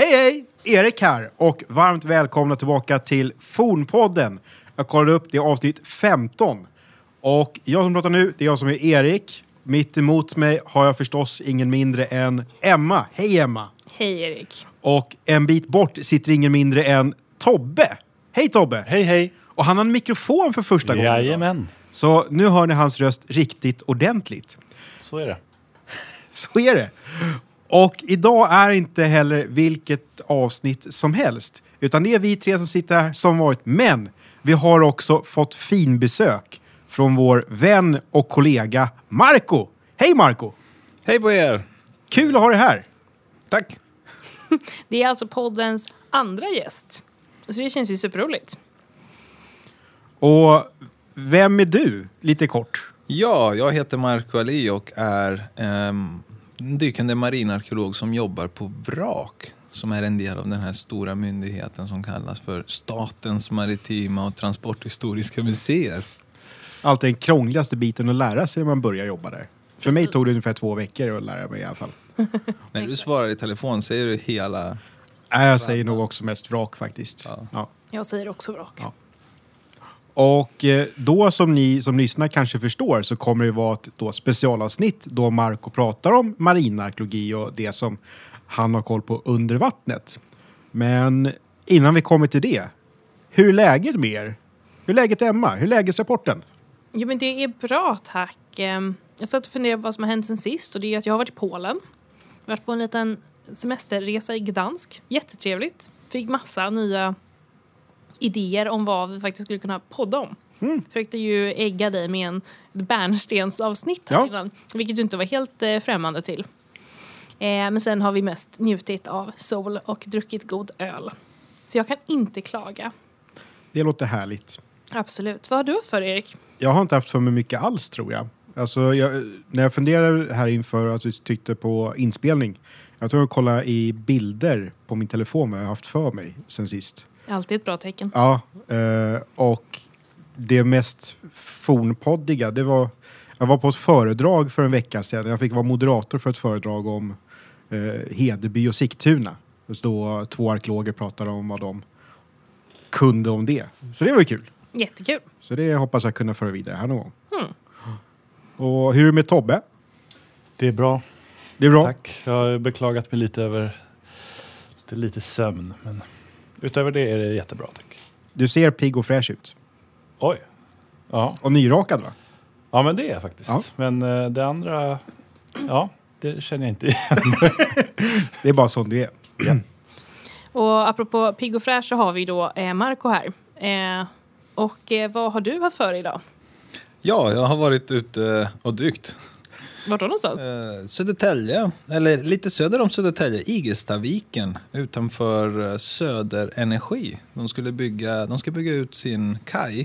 Hej! Erik här och varmt välkomna tillbaka till Fornpodden. Jag kollade upp det avsnitt 15. Och jag som pratar nu, det är jag som är Erik. Mitt emot mig har jag förstås ingen mindre än Emma. Hej Emma! Hej Erik! Och en bit bort sitter ingen mindre än Tobbe. Hej Tobbe! Hej hej! Och han har en mikrofon för första gången. Jajamän. Så nu hör ni hans röst riktigt ordentligt. Så är det. Så är det. Och idag är inte heller vilket avsnitt som helst. Utan det är vi tre som sitter här som varit. Men vi har också fått fin besök från vår vän och kollega Marco. Hej Marco! Hej på er! Kul att ha dig här. Tack! Det är alltså poddens andra gäst. Så det känns ju superroligt. Och vem är du? Lite kort. Ja, jag heter Marco Ali och är en dykande marinarkeolog som jobbar på Vrak. Som är en del av den här stora myndigheten som kallas för Statens maritima och transporthistoriska museer. Alltid den krångligaste biten att lära sig när man börjar jobba där. För mig tog det ungefär 2 veckor att lära mig i alla fall. När du svarar i telefon säger du hela... Jag säger nog också mest Vrak faktiskt. Ja. Jag säger också Vrak. Ja. Och då som ni som lyssnar kanske förstår så kommer det vara ett då specialavsnitt då Marco pratar om marinarkeologi och det som han har koll på under vattnet. Men innan vi kommer till det, hur är läget med er? Hur är läget Emma? Hur är lägesrapporten? Jo men det är bra tack. Jag satt och funderade på vad som har hänt sen sist och det är att jag har varit i Polen. Varit på en liten semesterresa i Gdansk. Jättetrevligt. Fick massa nya idéer om vad vi faktiskt skulle kunna podda om. Försökte ju ägga dig med ett bärnstensavsnitt här innan, vilket du inte var helt främmande till. Men sen har vi mest njutit av sol och druckit god öl. Så jag kan inte klaga. Det låter härligt. Absolut. Vad har du haft för Erik? Jag har inte haft för mig mycket alls tror jag. Alltså när jag funderar här inför att vi tyckte på inspelning. Jag tror att kolla i bilder på min telefon vad jag har haft för mig sen sist. Alltid ett bra tecken. Ja, och det mest fornpoddiga, det var... Jag var på ett föredrag för en vecka sedan. Jag fick vara moderator för ett föredrag om Hedeby och Sigtuna. Då 2 arkeologer pratade om vad de kunde om det. Så det var ju kul. Jättekul. Så det hoppas jag kunna föra vidare här någon gång. Och hur är det med Tobbe? Det är bra. Det är bra. Tack. Jag har beklagat mig lite över lite sömn. Men utöver det är det jättebra, tack. Du ser pigg och fräsch ut. Oj. Ja. Och nyrakad va? Ja, men det är jag faktiskt. Ja. Men det andra... Ja, det känner jag inte igen. Det är bara sån du är. Ja. Och apropå pigg och fräsch så har vi då Marco här. Och vad har du haft för idag? Ja, jag har varit ute och dykt. Vart då någonstans? Södertälje, eller lite söder om Södertälje, Igelstaviken utanför Söderenergi. De ska bygga ut sin kaj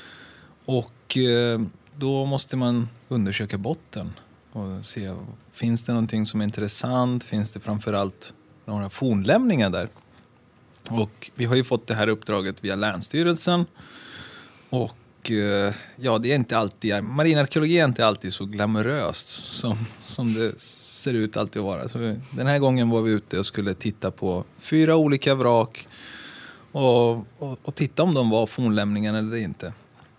och då måste man undersöka botten och se, finns det någonting som är intressant? Finns det framförallt några fornlämningar där? Och vi har ju fått det här uppdraget via Länsstyrelsen och ja, det är inte alltid, marinarkeologi är inte alltid så glamoröst som det ser ut alltid att vara. Så den här gången var vi ute och skulle titta på 4 olika vrak och titta om de var fornlämningar eller inte.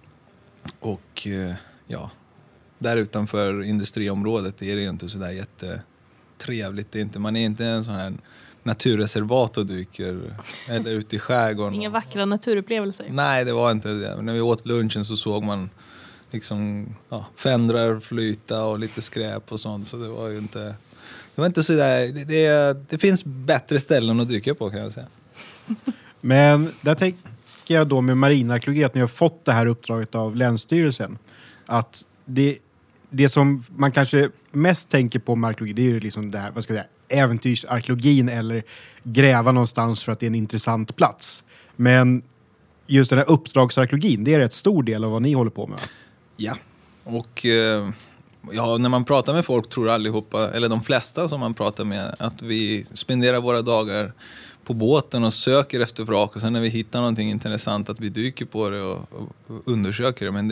Och ja, där utanför industriområdet är det ju inte så där jättetrevligt. Det är inte, man är inte en sån här naturreservat och dyker eller ute i skärgården. Inga vackra naturupplevelser. Nej, det var inte det. När vi åt lunchen så såg man liksom fändrar flyta och lite skräp och sånt. Så det var ju inte... Det var inte så där... Det finns bättre ställen att dyka på kan jag säga. Men där tänker jag då med marinarkeologi att ni har fått det här uppdraget av Länsstyrelsen. Att det som man kanske mest tänker på med arkeologi, det är ju liksom det här, vad ska jag säga, äventyrsarkeologin eller gräva någonstans för att det är en intressant plats. Men just den här uppdragsarkeologin, det är rätt stor del av vad ni håller på med. Ja, och när man pratar med folk tror allihopa, eller de flesta som man pratar med, att vi spenderar våra dagar på båten och söker efter vrak och sen när vi hittar någonting intressant att vi dyker på det och undersöker det. Men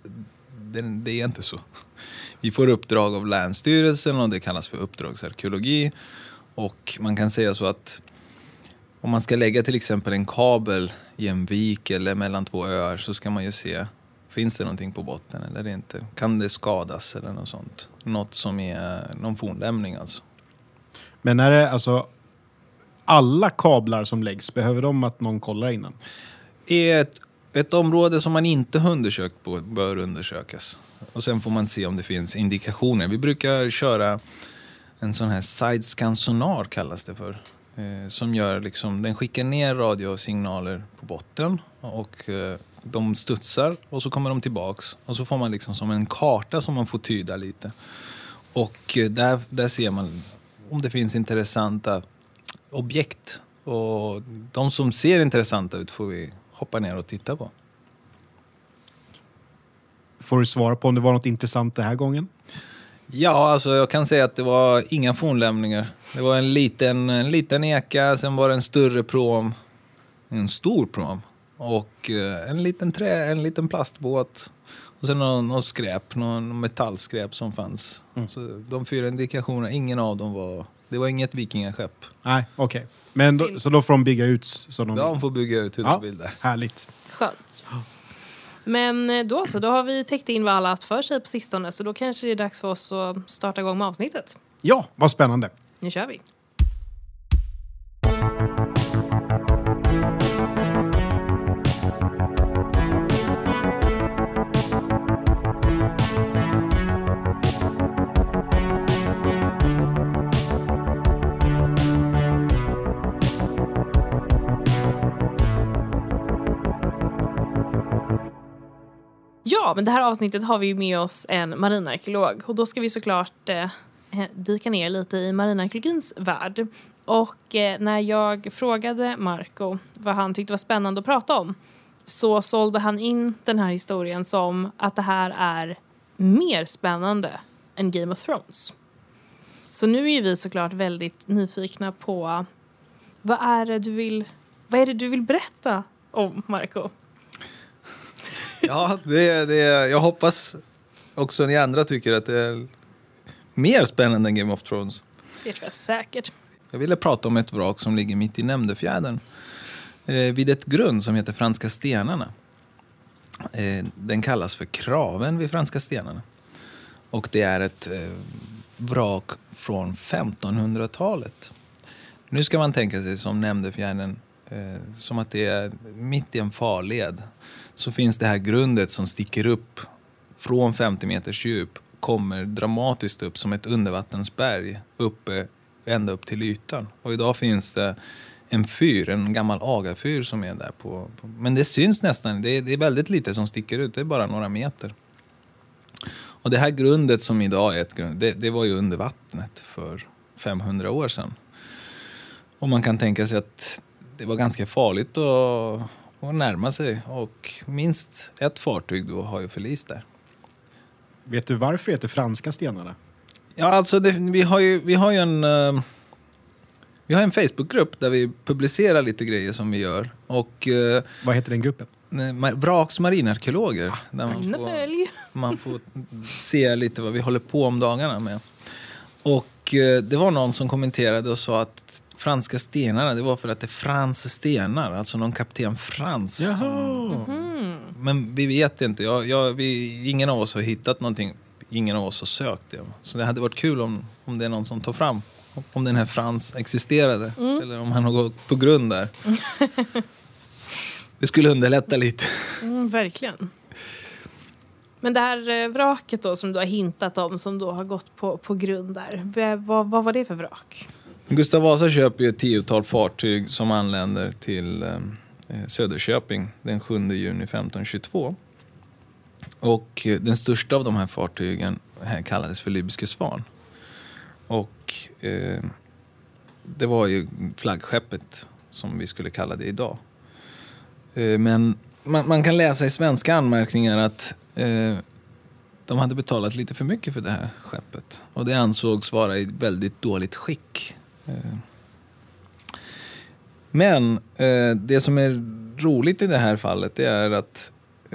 det är inte så. Vi får uppdrag av Länsstyrelsen och det kallas för uppdragsarkeologi och man kan säga så att om man ska lägga till exempel en kabel i en vik eller mellan 2 öar, så ska man ju se, finns det någonting på botten eller inte? Kan det skadas eller något sånt? Något som är någon fornlämning alltså. Men är det alltså alla kablar som läggs, behöver de att någon kollar innan? Ett område som man inte har undersökt på bör undersökas. Och sen får man se om det finns indikationer. Vi brukar köra en sån här side-scan sonar kallas det för. Som gör liksom, den skickar ner radiosignaler på botten och de studsar och så kommer de tillbaks. Och så får man liksom som en karta som man får tyda lite. Och där ser man om det finns intressanta objekt. Och de som ser intressanta ut får vi hoppa ner och titta på. Får du svara på om det var något intressant den här gången? Ja, alltså jag kan säga att det var inga fornlämningar. Det var en liten eka, sen var det en större prom, en stor prom och en liten plastbåt och sen någon skräp, någon metallskräp som fanns. Så de 4 indikationerna, ingen av dem det var inget vikingaskepp. Nej, okej. Men så då får de bygga ut så de får bygga ut hur de vill där. Härligt. Skönt. Men då har vi ju täckt in vad alla haft för sig på sistone, så då kanske det är dags för oss att starta igång med avsnittet. Ja, vad spännande. Nu kör vi. Ja, men det här avsnittet har vi med oss en marinarkeolog. Och då ska vi såklart dyka ner lite i marinarkeologins värld. Och när jag frågade Marco vad han tyckte var spännande att prata om, så sålde han in den här historien som att det här är mer spännande än Game of Thrones. Så nu är ju vi såklart väldigt nyfikna på vad är det du vill berätta om, Marco? Ja, jag hoppas också ni andra tycker att det är mer spännande än Game of Thrones. Det tror jag säkert. Jag ville prata om ett vrak som ligger mitt i Nämndefjärden. Vid ett grund som heter Franska stenarna. Den kallas för Kraven vid Franska stenarna. Och det är ett vrak från 1500-talet. Nu ska man tänka sig som Nämndefjärden, som att det är mitt i en farled. Så finns det här grundet som sticker upp från 50 meters djup, kommer dramatiskt upp som ett undervattensberg uppe, ända upp till ytan. Och idag finns det en fyr, en gammal agafyr som är där på. Men det syns nästan, det är väldigt lite som sticker ut, det är bara några meter. Och det här grundet som idag är ett grund, det var ju under vattnet för 500 år sedan. Och man kan tänka sig att det var ganska farligt att närma sig, och minst ett fartyg då har ju förlist där. Vet du varför det heter Franska stenarna? Ja, alltså vi har en Facebookgrupp där vi publicerar lite grejer som vi gör. Och vad heter den gruppen? Vraks marinarkeologer. Där man får se lite vad vi håller på om dagarna med. Och det var någon som kommenterade och sa att franska stenarna, det var för att det är Frans stenar, alltså någon kapten Frans. Men vi vet inte. Ingen av oss har hittat någonting. Ingen av oss har sökt det. Så det hade varit kul om det är någon som tar fram om den här Frans existerade. Eller om han har gått på grund där. Det skulle underlätta lite. Verkligen. Men det här vraket då som du har hintat om, som då har gått på grund där. Vad var det för vrak? Gustav Vasa köper ju ett 10-tal fartyg som anländer till Söderköping den 7 juni 1522. Och den största av de här fartygen här kallades för Lübske Svan. Och det var ju flaggskeppet som vi skulle kalla det idag. Men man kan läsa i svenska anmärkningar att de hade betalat lite för mycket för det här skeppet. Och det ansågs vara i väldigt dåligt skick. Men det som är roligt i det här fallet, det är att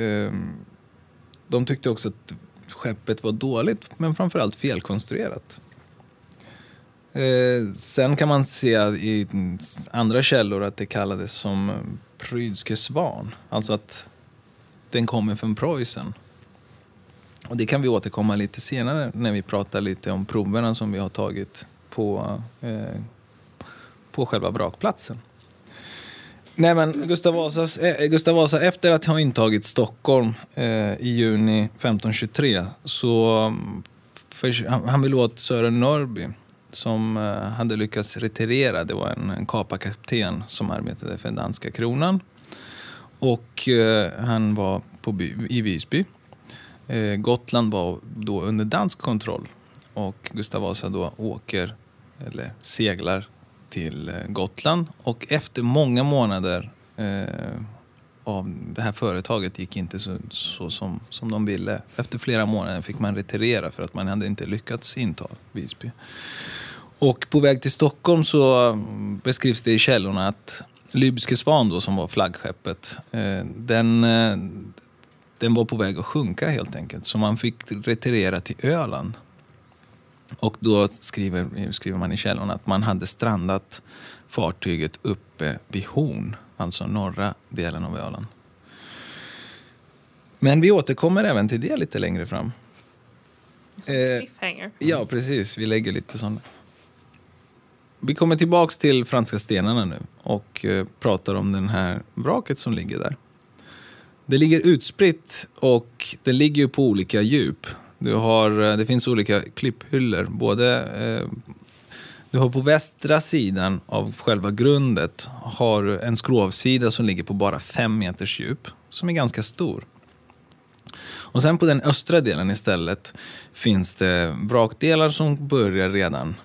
de tyckte också att skeppet var dåligt, men framförallt felkonstruerat. Sen kan man se i andra källor att det kallades som Prydske Svan. Alltså att den kommer från Preussen. Och det kan vi återkomma lite senare när vi pratar lite om proverna som vi har tagit på själva vrakplatsen. Nej, men Gustav Vasa efter att ha intagit Stockholm i juni 1523 så han ville åt Sören Norrby som hade lyckats retirera. Det var en kaparkapten som arbetade för danska kronan. Och han var i Visby. Gotland var då under dansk kontroll. Och Gustav Vasa då seglar till Gotland. Och efter många månader av det här företaget gick inte så som de ville. Efter flera månader fick man retirera för att man hade inte lyckats inta Visby. Och på väg till Stockholm så beskrivs det i källorna att Lübske Svan då, som var flaggskeppet, den var på väg att sjunka helt enkelt. Så man fick retirera till Öland. Och då skriver man i källorna att man hade strandat fartyget uppe vid Horn, alltså norra delen av Öland. Men vi återkommer även till det lite längre fram. Cliffhanger. Ja, precis. Vi lägger lite sådana. Vi kommer tillbaks till Franska stenarna nu och pratar om den här vraket som ligger där. Det ligger utspritt och det ligger ju på olika djup. Det finns olika klipphyllor. Du har på västra sidan av själva grundet har en skrovsida som ligger på bara 5 meters djup, som är ganska stor. Och sen på den östra delen istället finns det vrakdelar som börjar redan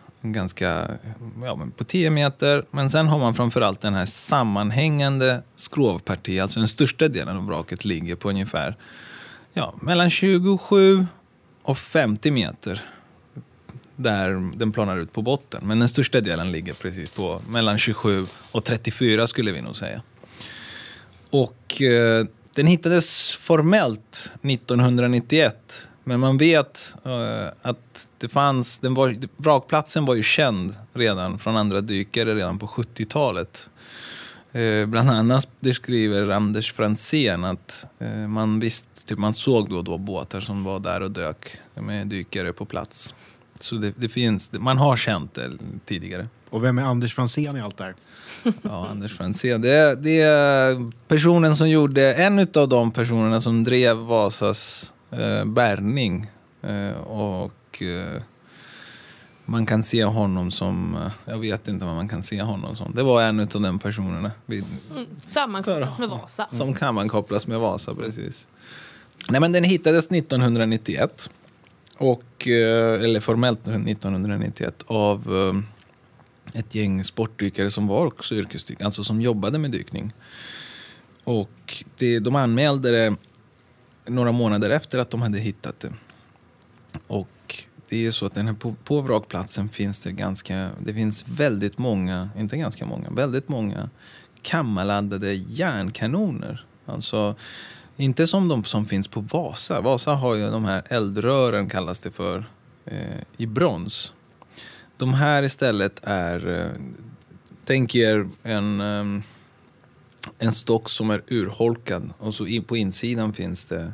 på 10 meter. Men sen har man framförallt den här sammanhängande skrovparti. Alltså den största delen av vraket ligger på ungefär mellan 27 och 50 meter. Där den planar ut på botten. Men den största delen ligger precis på mellan 27 och 34 skulle vi nog säga. Och den hittades formellt 1991. Men man vet att vrakplatsen var ju känd redan från andra dykare redan på 70-talet. Bland annat det skriver Anders Franzén att man såg då båtar som var där och dök med dykare på plats. Så det finns, man har känt det tidigare. Och vem är Anders Franzén i allt där? Ja, Anders Franzén. Det är personen som gjorde, en av de personerna som drev Vasas bärgning. Och man kan se honom som, jag vet inte vad man kan se honom som. Det var en av de personerna. Sammankopplas med Vasa. Som kan man kopplas med Vasa, precis. Nej, men den hittades 1991. Eller formellt 1991 av ett gäng sportdykare som var också yrkesdykare, alltså som jobbade med dykning. Och de anmälde det några månader efter att de hade hittat det. Och det är så att den här, på vrakplatsen finns det finns väldigt många kammarladdade järnkanoner. Alltså inte som de som finns på Vasa. Vasa har ju de här eldrören, kallas det för, i brons. De här istället är, tänk er en stock som är urholkad. Och så på insidan finns det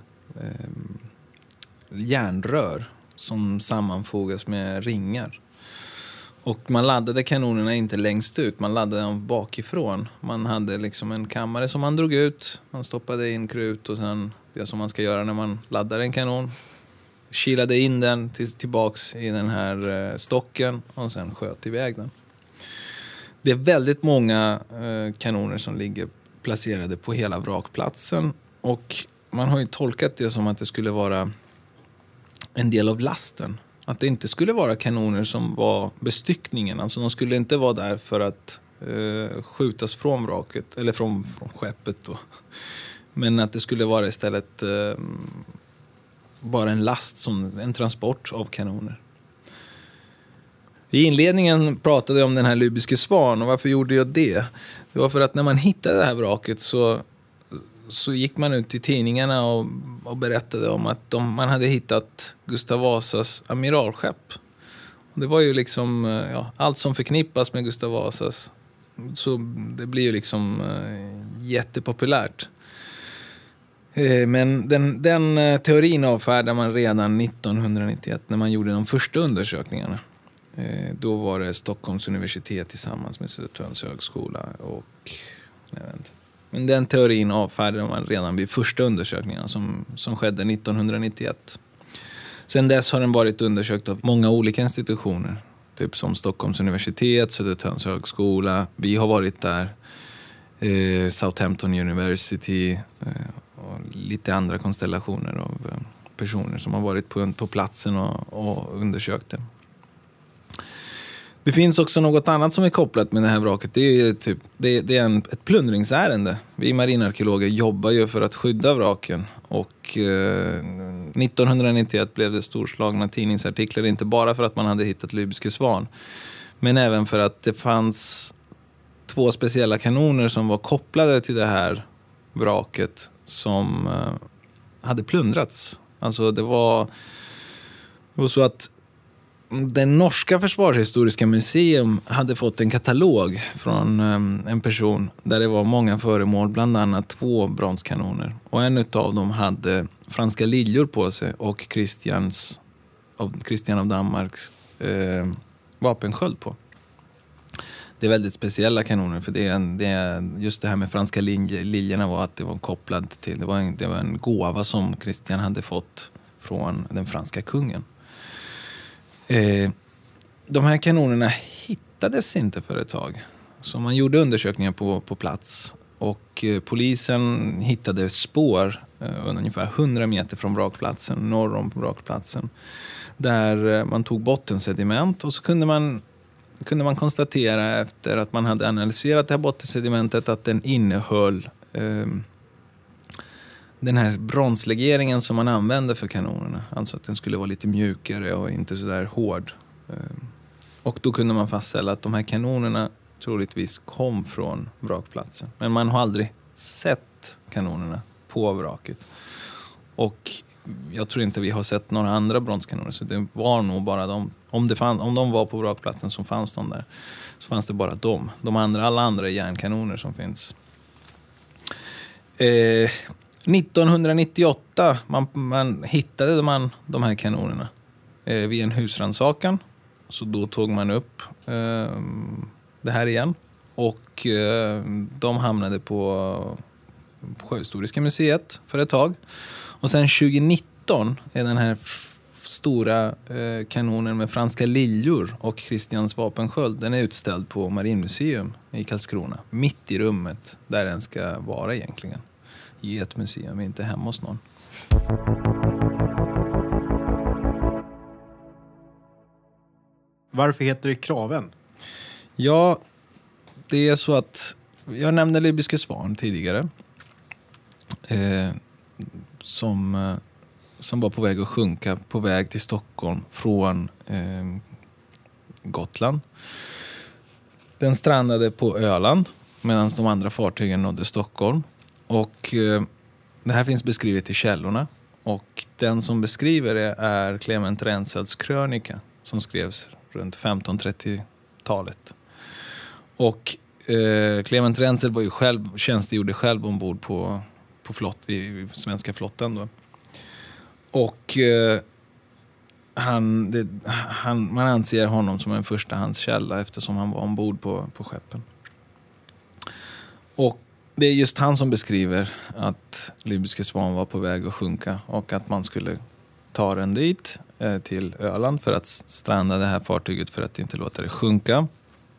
järnrör som sammanfogas med ringar. Och man laddade kanonerna inte längst ut, man laddade dem bakifrån. Man hade liksom en kammare som man drog ut, man stoppade in krut och sen det som man ska göra när man laddar en kanon. Kilade in den tillbaks i den här stocken och sen sköt iväg den. Det är väldigt många kanoner som ligger placerade på hela vrakplatsen. Och man har ju tolkat det som att det skulle vara en del av lasten. Att det inte skulle vara kanoner som var bestyckningen. Alltså de skulle inte vara där för att skjutas från vraket, eller från skeppet då. Men att det skulle vara istället bara en last, som en transport av kanoner. I inledningen pratade jag om den här Lübske Svan, och varför gjorde jag det? Det var för att när man hittade det här vraket så gick man ut till tidningarna och berättade om att man hade hittat Gustav Vasas amiralskepp. Det var ju liksom allt som förknippas med Gustav Vasas. Så det blir ju liksom jättepopulärt. Men den teorin avfärdade man redan 1991 när man gjorde de första undersökningarna. Då var det Stockholms universitet tillsammans med Södertörns högskola. Men den teorin avfärdade man redan vid första undersökningarna som skedde 1991. Sen dess har den varit undersökt av många olika institutioner. Typ som Stockholms universitet, Södertörns högskola. Vi har varit där. Southampton University. Och lite andra konstellationer av personer som har varit på platsen och undersökt den. Det finns också något annat som är kopplat med det här vraket. Det är ett plundringsärende. Vi marinarkeologer jobbar ju för att skydda vraken. Och 1991 blev det storslagna tidningsartiklar. Inte bara för att man hade hittat Lybiske Svan. Men även för att det fanns 2 speciella kanoner som var kopplade till det här vraket. Som hade plundrats. Alltså det var så att den norska försvarshistoriska museum hade fått en katalog från en person där det var många föremål, bland annat 2 bronskanoner. Och en av dem hade franska liljor på sig och Kristian av Danmarks vapensköld på. Det är väldigt speciella kanoner, för just det här med franska liljorna var att det var kopplat till, det var en gåva som Kristian hade fått från den franska kungen. De här kanonerna hittades inte för ett tag. Så man gjorde undersökningar på plats. Och polisen hittade spår ungefär 100 meter från vrakplatsen, norr om vrakplatsen. Där man tog bottensediment, och så kunde man konstatera efter att man hade analyserat det här bottensedimentet att den innehöll den här bronslegeringen som man använde för kanonerna. Alltså att den skulle vara lite mjukare och inte så där hård. Och då kunde man fastställa att de här kanonerna troligtvis kom från vrakplatsen. Men man har aldrig sett kanonerna på vraket. Och jag tror inte vi har sett några andra bronskanoner. Så det var nog bara de. Om de var på vrakplatsen så fanns de där. Så fanns det bara de. Alla andra järnkanoner som finns. 1998 hittade man de här kanonerna vid en husrannsakan. Så då tog man upp det här igen. Och de hamnade på Sjöhistoriska museet för ett tag. Och sen 2019 är den här stora kanonen med franska liljor och Kristians vapensköld, den är utställd på Marinmuseum i Karlskrona. Mitt i rummet där den ska vara egentligen. I ett museum, inte hemma hos någon. Varför heter det Kraven? Ja, det är så att jag nämnde Lybiske Svan tidigare. Som var på väg att sjunka på väg till Stockholm från Gotland. Den strandade på Öland medan de andra fartygen nådde Stockholm. Och det här finns beskrivet i källorna. Och den som beskriver det är Clement Renzels krönika som skrevs runt 1530-talet. Och Clement Renzel var ju tjänstgjorde själv ombord på i svenska flottan då. Och man anser honom som en förstahandskälla eftersom han var ombord på skeppen. Och det är just han som beskriver att Lybiske Svan var på väg att sjunka och att man skulle ta den dit till Öland för att stranda det här fartyget för att inte låta det sjunka.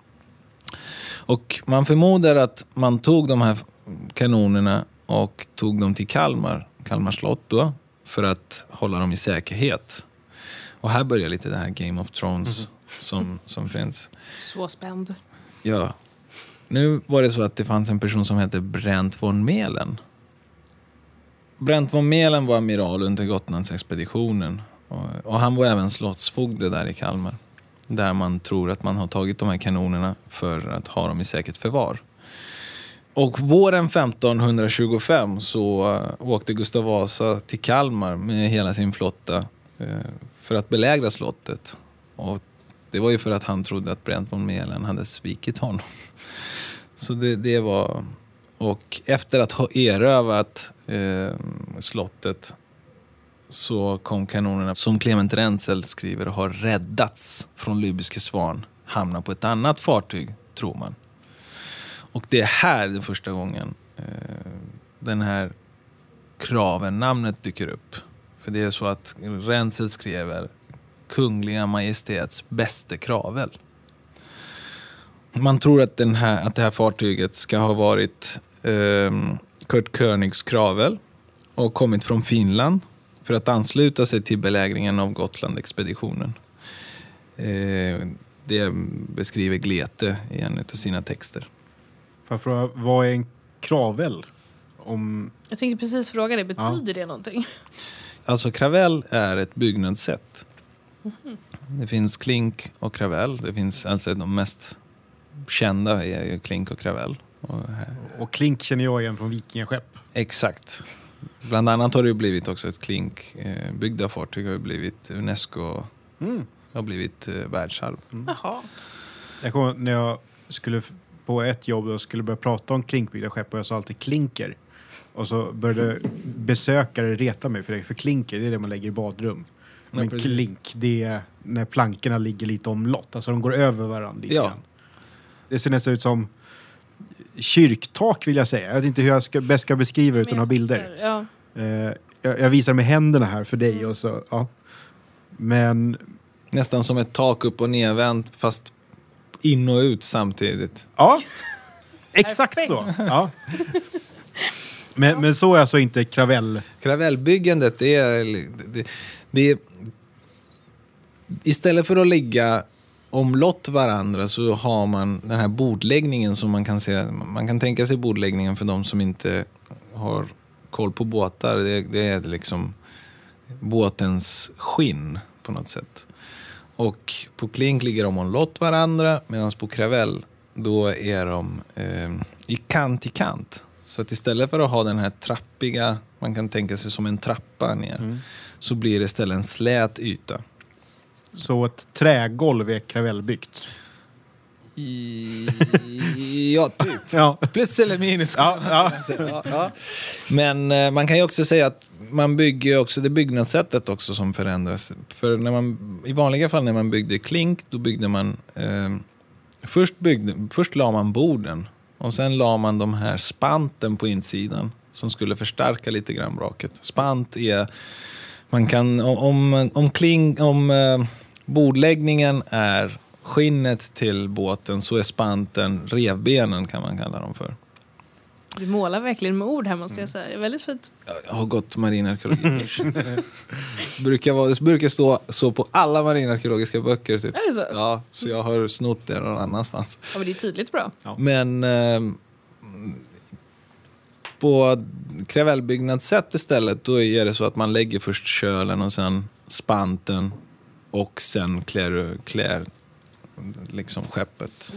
Och man förmodar att man tog de här kanonerna och tog dem till Kalmar slott då, för att hålla dem i säkerhet. Och här börjar lite det här Game of Thrones som finns. Så spänd. Ja. Nu var det så att det fanns en person som hette Brent von Melen. Brent von Melen var amiral under Gotlandsexpeditionen. Och han var även slottsfogde där i Kalmar. Där man tror att man har tagit de här kanonerna för att ha dem i säkert förvar. Och våren 1525 så åkte Gustav Vasa till Kalmar med hela sin flotta för att belägra slottet. Och Det var ju för att han trodde att Brent von Melen hade svikit honom. Så det var... Och efter att ha erövat slottet så kom kanonerna som Clement Rensel skriver har räddats från Lübeske Swan, hamnar på ett annat fartyg, tror man. Och det är här den första gången den här kraven, namnet dyker upp. För det är så att Rensel skriver Kungliga Majestäts bäste kravel. Man tror att det här fartyget ska ha varit Kurt Königs kravel och kommit från Finland för att ansluta sig till belägringen av Gotland-expeditionen. Det beskriver Glete i en av sina texter. Vad är en kravel? Jag tänkte precis fråga det, betyder det någonting? Alltså kravel är ett byggnadssätt. Mm-hmm. Det finns klink och kravel. Det finns alltså de mest kända är ju klink och kravel. Och klink känner jag igen från vikingaskepp. Exakt. Bland annat har det ju blivit också ett klink. Byggda fartyg har ju blivit UNESCO. Har blivit världsarv. Jaha. Jag kommer när jag skulle på ett jobb och skulle börja prata om klinkbyggda skepp och jag sa alltid klinker. Och så började besökare reta mig för klinker, det är det man lägger i badrum. Men ja, klink, det är när plankorna ligger lite omlott. Alltså de går över varandra lite grann. Det ser nästan ut som kyrktak vill jag säga. Jag vet inte hur jag bäst ska beskriva utan att ha bilder. Ja. Jag visar med händerna här för dig och så, ja. Men... Nästan som ett tak upp och nedvänt fast in och ut samtidigt. Ja, exakt så. Ja. Men så är alltså inte kravell. Kravellbyggandet det är istället för att ligga omlott varandra så har man den här bordläggningen som man kan se. Man kan tänka sig bordläggningen för de som inte har koll på båtar. Det är liksom båtens skinn på något sätt. Och på klink ligger de omlott varandra medan på kravell då är de i kant. Så att istället för att ha den här trappiga, man kan tänka sig som en trappa ner, så blir det istället en slät yta. Så ett trägolv är kravellbyggt? Ja, typ. Ja. Plus eller minus. Ja. Men man kan ju också säga att man bygger också det byggnadssättet också som förändras. För i vanliga fall när man byggde klink, då byggde man först la man borden. Och sen la man de här spanten på insidan som skulle förstärka lite grann vraket. Spant är, man kan, om bordläggningen är skinnet till båten så är spanten revbenen kan man kalla dem för. Du målar verkligen med ord här måste jag säga. Det är väldigt fint. Jag har gått marinarkeologi. brukar stå så på alla marinarkeologiska böcker. Typ. Är det så? Ja, så jag har snott det någon annanstans. Ja, men det är tydligt bra. Ja. Men på kravellbyggnadssätt istället då är det så att man lägger först kölen och sen spanten och sen klär liksom skeppet.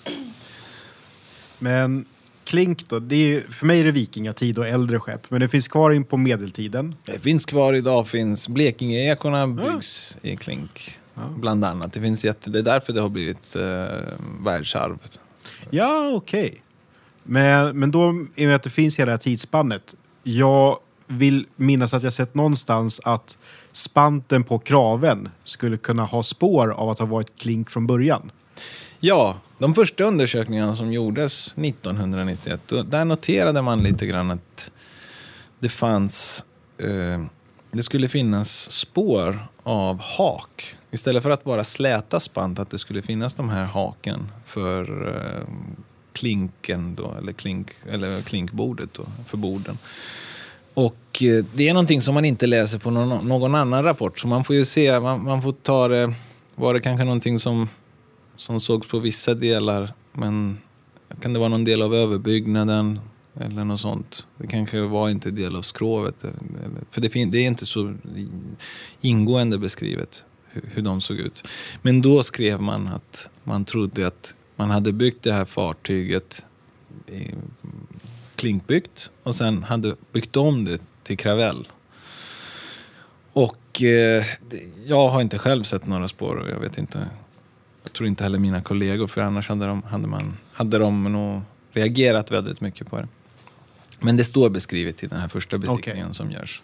Men klink då, det är, för mig är det vikingatid och äldre skepp, men det finns kvar in på medeltiden. Det finns kvar idag, Blekinge-ekorna byggs i klink bland annat. Det finns det är därför det har blivit världsarv. Ja, okej. Men då, i och med att det finns hela tidsspannet, jag vill minnas att jag sett någonstans att spanten på kraven skulle kunna ha spår av att ha varit klink från början. Ja, de första undersökningarna som gjordes 1991, där noterade man lite grann att det fanns, det skulle finnas spår av hak. Istället för att vara släta spant, att det skulle finnas de här haken för klinken då, eller klinkbordet då, för borden. Och det är någonting som man inte läser på någon annan rapport, så man får ju se, man får ta det, var det kanske någonting som sågs på vissa delar, men kan det vara någon del av överbyggnaden eller något sånt. Det kanske var inte del av skrovet. För det är inte så ingående beskrivet hur de såg ut. Men då skrev man att man trodde att man hade byggt det här fartyget klinkbyggt och sen hade byggt om det till kravell. Och jag har inte själv sett några spår och jag vet inte jag tror inte heller mina kollegor, för annars hade de nog reagerat väldigt mycket på det. Men det står beskrivet i den här första besiktningen som görs.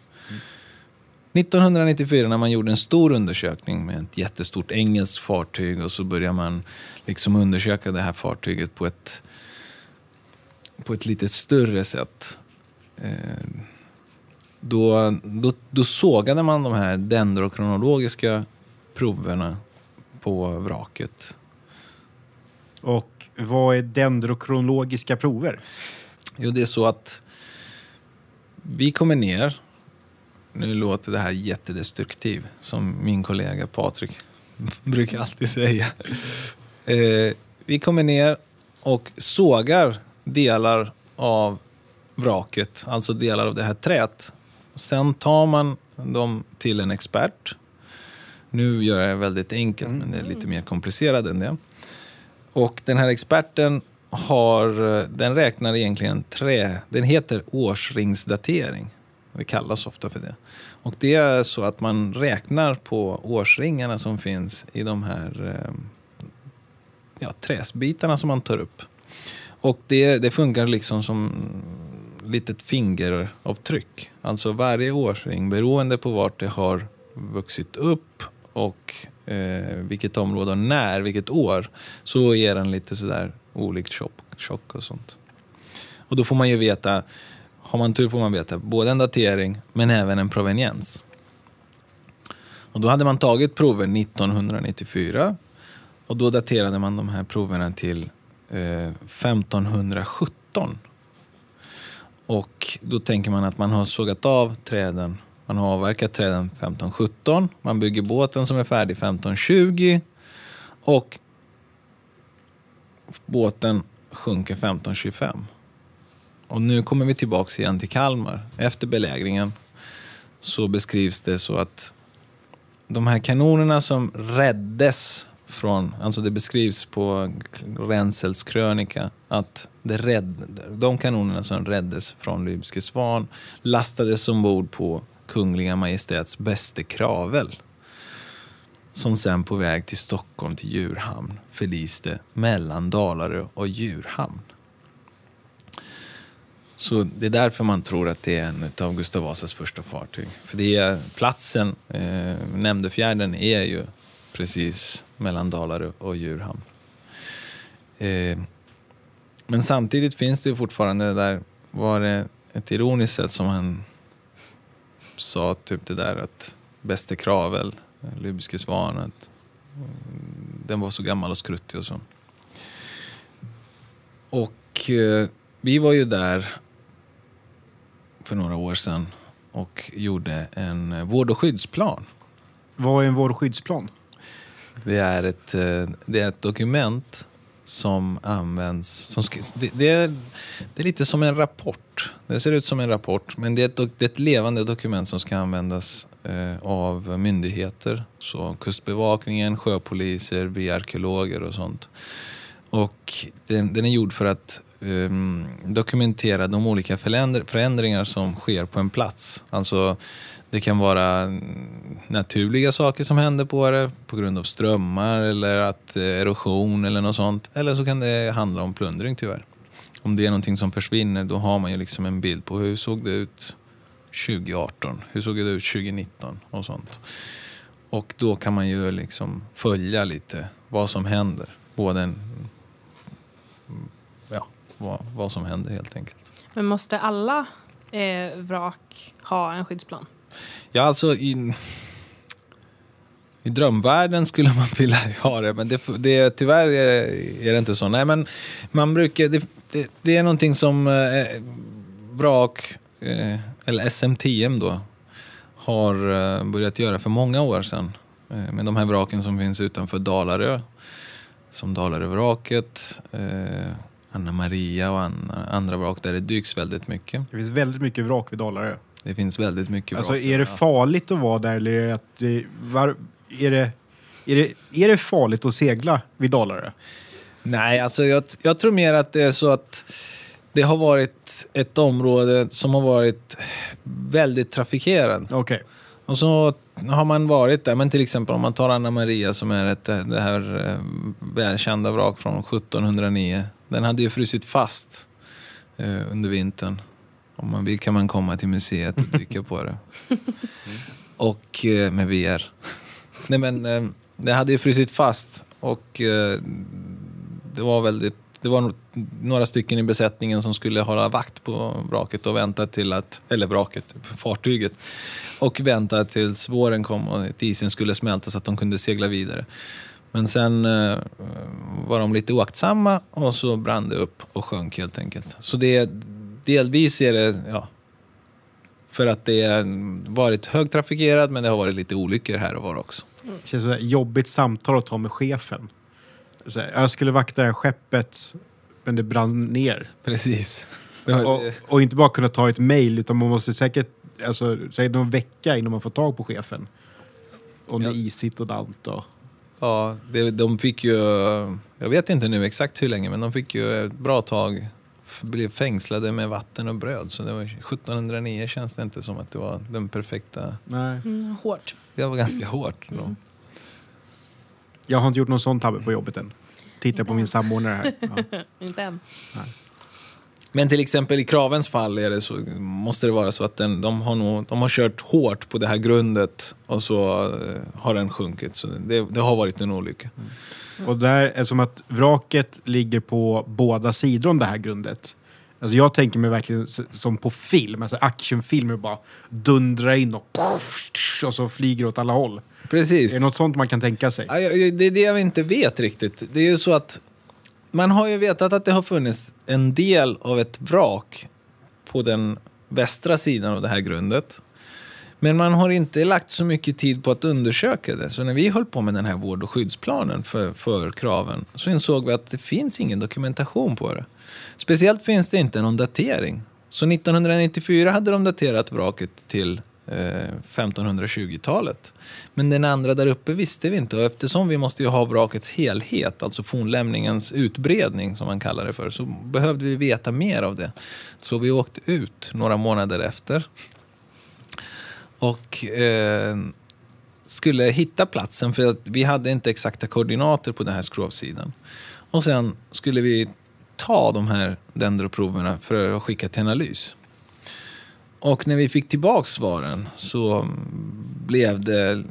1994 när man gjorde en stor undersökning med ett jättestort engelskt fartyg, och så börjar man liksom undersöka det här fartyget på ett lite större sätt. Då sågade man de här dendrokronologiska proverna på vraket. Och vad är dendrokronologiska prover? Jo, det är så att vi kommer ner. Nu låter det här jättedestruktiv, som min kollega Patrik brukar alltid säga. Vi kommer ner och sågar delar av vraket, alltså delar av det här träet. Sen tar man dem till en expert. Nu gör jag det väldigt enkelt, men det är lite mer komplicerat än det. Och den här experten den räknar egentligen den heter årsringsdatering. Det kallas ofta för det. Och det är så att man räknar på årsringarna som finns i de här träsbitarna som man tar upp. Och det funkar liksom som litet fingeravtryck. Alltså varje årsring, beroende på vart det har vuxit upp och vilket område och när, vilket år, så är den lite sådär olikt tjock och sånt. Och då får man ju veta, har man tur får man veta både en datering men även en proveniens. Och då hade man tagit prover 1994 och då daterade man de här proverna till 1517. Och då tänker man att man har sågat av träden, man har avverkat träden 1517, man bygger båten som är färdig 1520 och båten sjunker 1525. Och nu kommer vi tillbaka igen till Kalmar. Efter belägringen så beskrivs det så att de här kanonerna som räddes från, alltså det beskrivs på Rensels krönika att de kanonerna som räddes från Lybske Svan lastades ombord på Kungliga Majestäts bäste kravel, som sen på väg till Stockholm till Djurhamn förliste mellan Dalarö och Djurhamn. Så det är därför man tror att det är en av Gustav Vasas första fartyg. För det är platsen, Nämndefjärden är ju precis mellan Dalarö och Djurhamn. Men samtidigt finns det ju fortfarande, där var det ett ironiskt sätt som han sa, typ det där att bäste kravel, Lybske Svan, att den var så gammal och skruttig och så. Och vi var ju där för några år sedan och gjorde en vård- och skyddsplan. Vad är en vård- och skyddsplan? Det är ett dokument som används. Det är lite som en rapport. Det ser ut som en rapport, men det är ett levande dokument som ska användas av myndigheter. Så kustbevakningen, sjöpoliser, biarkeologer och sånt. Och den är gjord för att dokumentera de olika förändringar som sker på en plats. Alltså det kan vara naturliga saker som händer på det på grund av strömmar eller att erosion eller något sånt. Eller så kan det handla om plundring tyvärr. Om det är någonting som försvinner, då har man ju liksom en bild på hur såg det ut 2018, hur såg det ut 2019 och sånt. Och då kan man ju liksom följa lite vad som händer. Både vad som händer helt enkelt. Men måste alla vrak ha en skyddsplan? Ja, alltså i drömvärlden skulle man vilja ha det, men det tyvärr är det inte så. Nej, men man brukar det är någonting som vrak eller SMTM då har börjat göra för många år sedan med de här vraken som finns utanför Dalarö, som Dalarövraket, Anna Maria och andra vrak där det dyks väldigt mycket. Det finns väldigt mycket vrak vid Dalarö. Det finns väldigt mycket vrak. Alltså är det farligt att vara där, eller är det att är det farligt att segla vid Dalarö? Nej, alltså jag tror mer att det är så att det har varit ett område som har varit väldigt trafikerat. Okej. Och så har man varit där, men till exempel om man tar Anna Maria som är det här välkända vrak från 1709. Den hade ju frusit fast under vintern. Om man vill kan man komma till museet och dyka på det. Och med VR. Nej, men det hade ju frusit fast och det var några stycken i besättningen som skulle hålla vakt på vraket och vänta till fartyget och vänta tills våren kom och isen skulle smälta så att de kunde segla vidare. Men sen var de lite oaktsamma och så brann det upp och sjönk helt enkelt. Så delvis är det för att det har varit högtrafikerat, men det har varit lite olyckor här och var också. Det känns så jobbigt samtal att ta med chefen. Så här, jag skulle vakta det här skeppet, men det brann ner. Precis. Och inte bara kunna ta ett mejl, utan man måste säkert någon vecka innan man får tag på chefen. Och det är isigt och dant. Ja, de fick ju, jag vet inte nu exakt hur länge, men de fick ju ett bra tag, blev fängslade med vatten och bröd. Så det var 1709, känns det inte som att det var den perfekta. Nej. Hårt. Det var ganska hårt då. Jag har inte gjort någon sån tabbe på jobbet än. Titta på min samordnare här. Ja. Inte än. Nej. Men till exempel i Kravens fall är det så, måste det vara så att de har kört hårt på det här grundet och så har den sjunkit. Så det har varit en olycka. Och där är som att vraket ligger på båda sidor om det här grundet. Alltså jag tänker mig verkligen som på film, alltså actionfilmer, bara dundra in och så flyger åt alla håll. Precis. Är det något sånt man kan tänka sig? Det är det jag inte vet riktigt. Det är ju så att man har ju vetat att det har funnits en del av ett vrak på den västra sidan av det här grundet. Men man har inte lagt så mycket tid på att undersöka det. Så när vi höll på med den här vård- och skyddsplanen för Kraven, så insåg vi att det finns ingen dokumentation på det. Speciellt finns det inte någon datering. Så 1994 hade de daterat vraket till 1520-talet. Men den andra där uppe visste vi inte. Och eftersom vi måste ju ha vrakets helhet, alltså fornlämningens utbredning som man kallar det för, så behövde vi veta mer av det. Så vi åkte ut några månader efter och skulle hitta platsen, för att vi hade inte exakta koordinater på den här skrovsidan. Och sen skulle vi ta de här dendroproverna för att skicka till analys. Och när vi fick tillbaka svaren så blev det...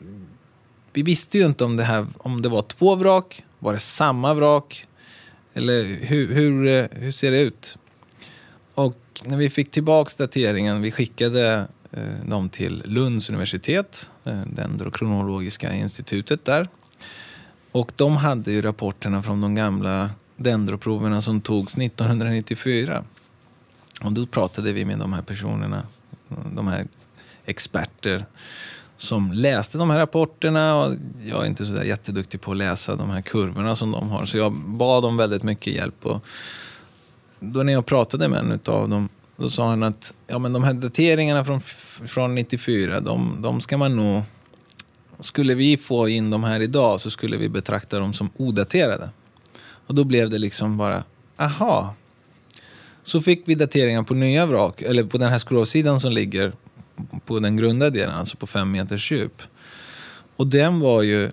Vi visste ju inte om det var 2 vrak, var det samma vrak, eller hur ser det ut? Och när vi fick tillbaka dateringen, vi skickade dem till Lunds universitet, Dendrokronologiska institutet där. Och de hade ju rapporterna från de gamla dendroproverna som togs 1994. Och då pratade vi med de här personerna, de här experter som läste de här rapporterna. Och jag är inte så där jätteduktig på att läsa de här kurvorna som de har. Så jag bad dem väldigt mycket hjälp. Och då när jag pratade med en av dem, då sa han att men de här dateringarna från 94, de ska man nog... Skulle vi få in de här idag så skulle vi betrakta dem som odaterade. Och då blev det liksom bara, aha. Så fick vi dateringar på nya vrak, eller på den här skrovsidan som ligger på den grunda delen, alltså på 5 meters djup. Och den var ju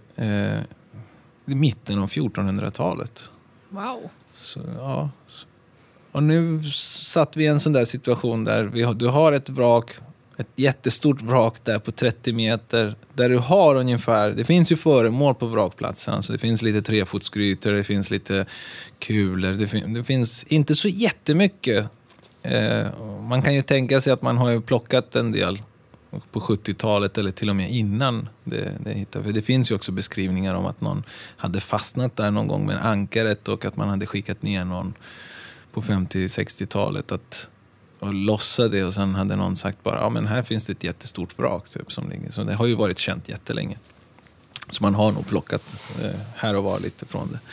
i mitten av 1400-talet. Wow. Så, ja. Och nu satt vi i en sån där situation där du har ett vrak, ett jättestort vrak där på 30 meter, där du har ungefär, det finns ju föremål på vrakplatsen, så det finns lite 3-fotsgrytor, det finns lite kulor, det finns inte så jättemycket. Man kan ju tänka sig att man har ju plockat en del på 70-talet eller till och med innan det hittade. För det finns ju också beskrivningar om att någon hade fastnat där någon gång med ankaret och att man hade skickat ner någon på 50-60-talet och lossa det, och sen hade någon sagt bara, men här finns det ett jättestort vrak typ, som ligger. Så det har ju varit känt jättelänge. Så man har nog plockat här och var lite från det.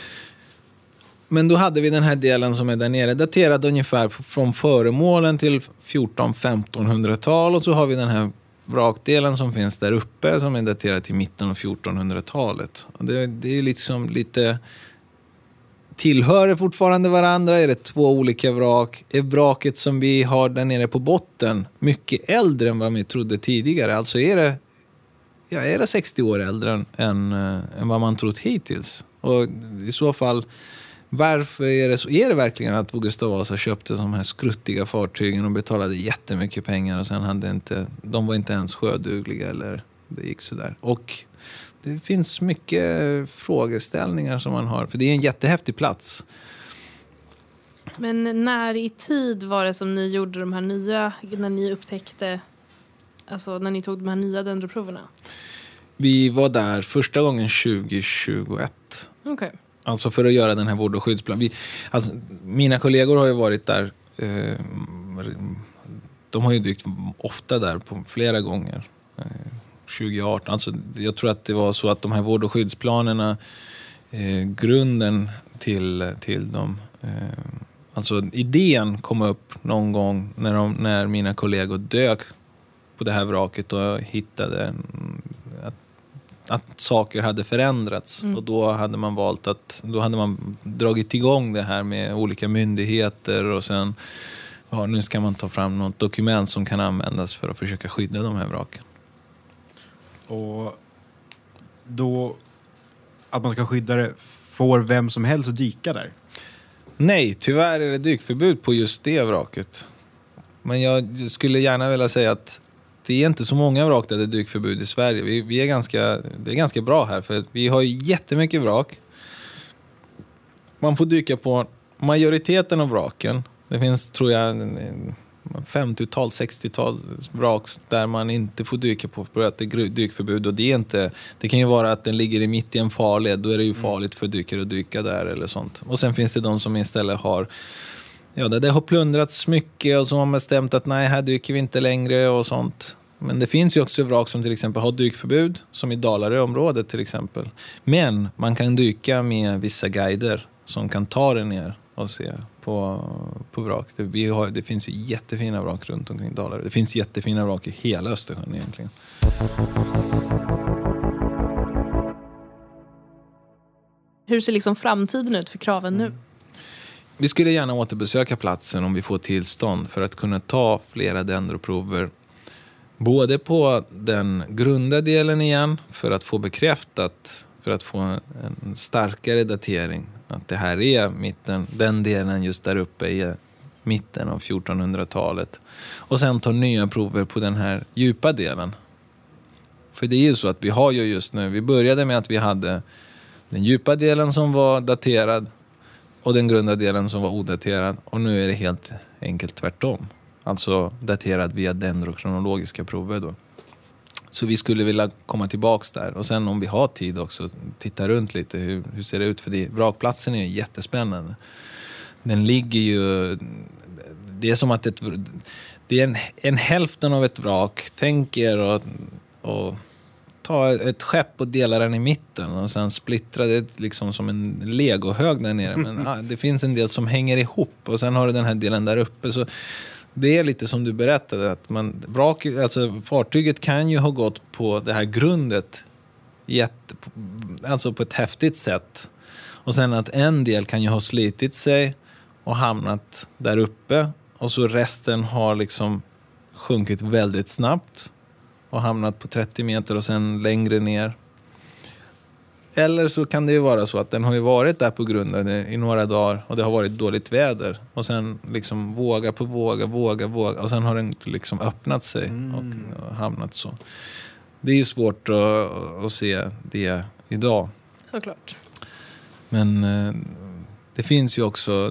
Men då hade vi den här delen som är där nere, daterad ungefär från föremålen till 1400-1500-tal, och så har vi den här vrakdelen som finns där uppe som är daterad till mitten av 1400-talet. Och det är liksom lite... Tillhör fortfarande varandra? Är det 2 olika vrak? Är vraket som vi har där nere på botten mycket äldre än vad vi trodde tidigare? Alltså är det är det 60 år äldre än vad man trott hittills? Och i så fall, varför är det så? Är det verkligen att Gustav Vasa köpte de här skruttiga fartygen och betalade jättemycket pengar och sen de var inte ens sjödugliga eller det gick sådär? Och det finns mycket frågeställningar som man har, för det är en jättehäftig plats. Men när i tid var det som ni gjorde de här nya, när ni upptäckte, alltså när ni tog de här nya dendroproverna? Vi var där första gången 2021. Okej. Alltså för att göra den här vård- och skyddsplan. Mina kollegor har ju varit där. De har ju dykt ofta där på flera gånger. 2018. Alltså, jag tror att det var så att de här vård- och skyddsplanerna, grunden till dem, alltså idén kom upp någon gång när mina kollegor dök på det här vraket och hittade att saker hade förändrats. Och då hade man valt då hade man dragit igång det här med olika myndigheter och sen nu ska man ta fram något dokument som kan användas för att försöka skydda de här vraken. Och då, att man ska skydda det, får vem som helst dyka där? Nej, tyvärr är det dykförbud på just det vraket. Men jag skulle gärna vilja säga att det är inte så många vrak där det är dykförbud i Sverige. Det är ganska bra här, för vi har ju jättemycket vrak. Man får dyka på majoriteten av vraken. Det finns, tror jag, 50-tal, 60-tal vrak där man inte får dyka på för att det är dykförbud. Och det kan ju vara att den ligger mitt i en farled. Då är det ju farligt för dykare att dyka där eller sånt. Och sen finns det de som istället har, det har plundrats mycket och som har bestämt att nej, här dyker vi inte längre och sånt. Men det finns ju också vrak som till exempel har dykförbud, som i Dalarö-området till exempel. Men man kan dyka med vissa guider som kan ta det ner och se på vrak. Det finns ju jättefina vrak runt omkring Dalarö. Det finns jättefina vrak i hela Östersjön egentligen. Hur ser liksom framtiden ut för kraven nu? Vi skulle gärna återbesöka platsen om vi får tillstånd för att kunna ta flera dendroprover. Både på den grunda delen igen för att få bekräftat, för att få en starkare datering. Att det här är den delen just där uppe är mitten av 1400-talet. Och sen ta nya prover på den här djupa delen. För det är ju så att vi har ju just nu, vi började med att vi hade den djupa delen som var daterad och den grunda delen som var odaterad. Och nu är det helt enkelt tvärtom. Alltså daterad via dendrokronologiska prover då. Så vi skulle vilja komma tillbaks där. Och sen om vi har tid också, titta runt lite. Hur ser det ut? För vrakplatsen är ju jättespännande. Den ligger ju... Det är som att det är en hälften av ett vrak. Tänk er och ta ett skepp och dela den i mitten. Och sen splittra det liksom som en legohög där nere. Men det finns en del som hänger ihop. Och sen har du den här delen där uppe. Så det är lite som du berättade. Att fartyget kan ju ha gått på det här grundet alltså på ett häftigt sätt. Och sen att en del kan ju ha slitit sig och hamnat där uppe. Och så resten har liksom sjunkit väldigt snabbt och hamnat på 30 meter och sen längre ner. Eller så kan det ju vara så att den har ju varit där på grunden i några dagar och det har varit dåligt väder. Och sen liksom våga och sen har den liksom öppnat sig och hamnat så. Det är ju svårt att se det idag. Såklart. Men det finns ju också,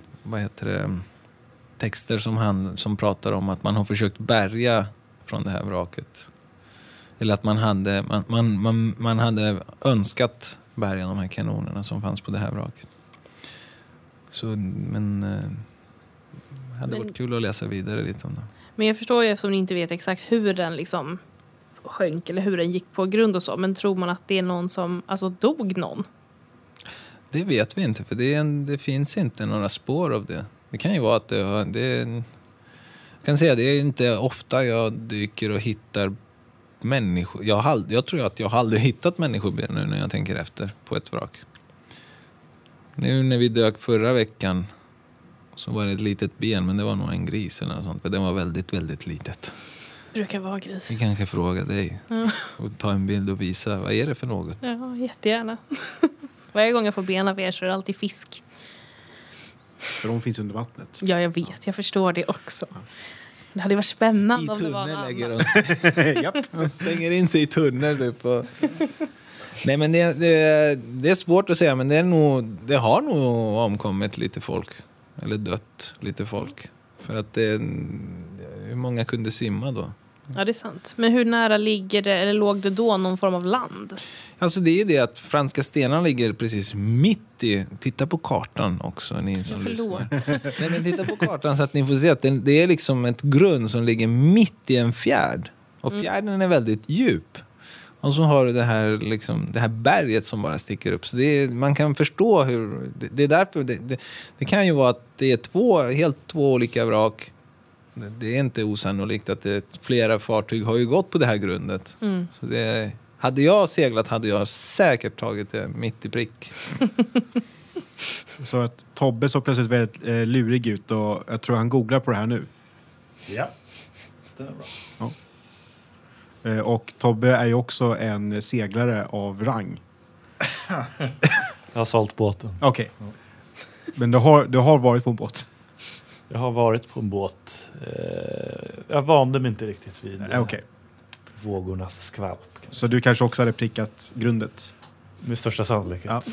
texter som pratar om att man har försökt bärga från det här vraket. Eller att man hade önskat bärga de här kanonerna som fanns på det här vraket. Så, men det hade varit kul att läsa vidare lite om det. Men jag förstår ju, eftersom ni inte vet exakt hur den liksom sjönk eller hur den gick på grund och så. Men tror man att det är någon som, alltså dog någon? Det vet vi inte, för det finns inte några spår av det. Det kan ju vara att jag kan säga det är inte ofta jag dyker och hittar människor. Jag tror att jag aldrig hittat människoben nu när jag tänker efter på ett vrak. Nu när vi dök förra veckan så var det ett litet ben, men det var nog en gris eller något sånt, för det var väldigt, väldigt litet. Brukar vara gris. Vi kanske fråga dig och ta en bild och visa. Vad är det för något? Ja, jättegärna. Varje gång jag får ben av er så är det alltid fisk. För de finns under vattnet. Ja, jag vet. Jag förstår det också. Det hade varit spännande om det var en lägger annan. Japp. de stänger in sig i tunnel typ. Nej, men det är svårt att säga, men det har nog omkommit lite folk. Eller dött lite folk. För att hur många kunde simma då? Ja, det är sant. Men hur nära ligger det, eller låg det då någon form av land? Alltså det är ju det att Franska Stenar ligger precis mitt i... Titta på kartan också, ni som lyssnar. Nej, men titta på kartan så att ni får se att det är liksom ett grund som ligger mitt i en fjärd. Och fjärden är väldigt djup. Och så har du det här berget som bara sticker upp. Så man kan förstå hur... Det är därför... Det kan ju vara att det är två olika vrak. Det är inte osannolikt att flera fartyg har ju gått på det här grundet. Så hade jag seglat hade jag säkert tagit det mitt i prick. Så att Tobbe så plötsligt väldigt lurig ut och jag tror han googlar på det här nu. Ja, stämmer bra. Ja. Och Tobbe är ju också en seglare av rang. Jag har sålt båten. Okej. Men du har varit på en båt? Jag har varit på en båt. Jag vande mig inte riktigt vid vågornas skvalp. Så du kanske också hade prickat grundet? Med största sannolikhet. Ja.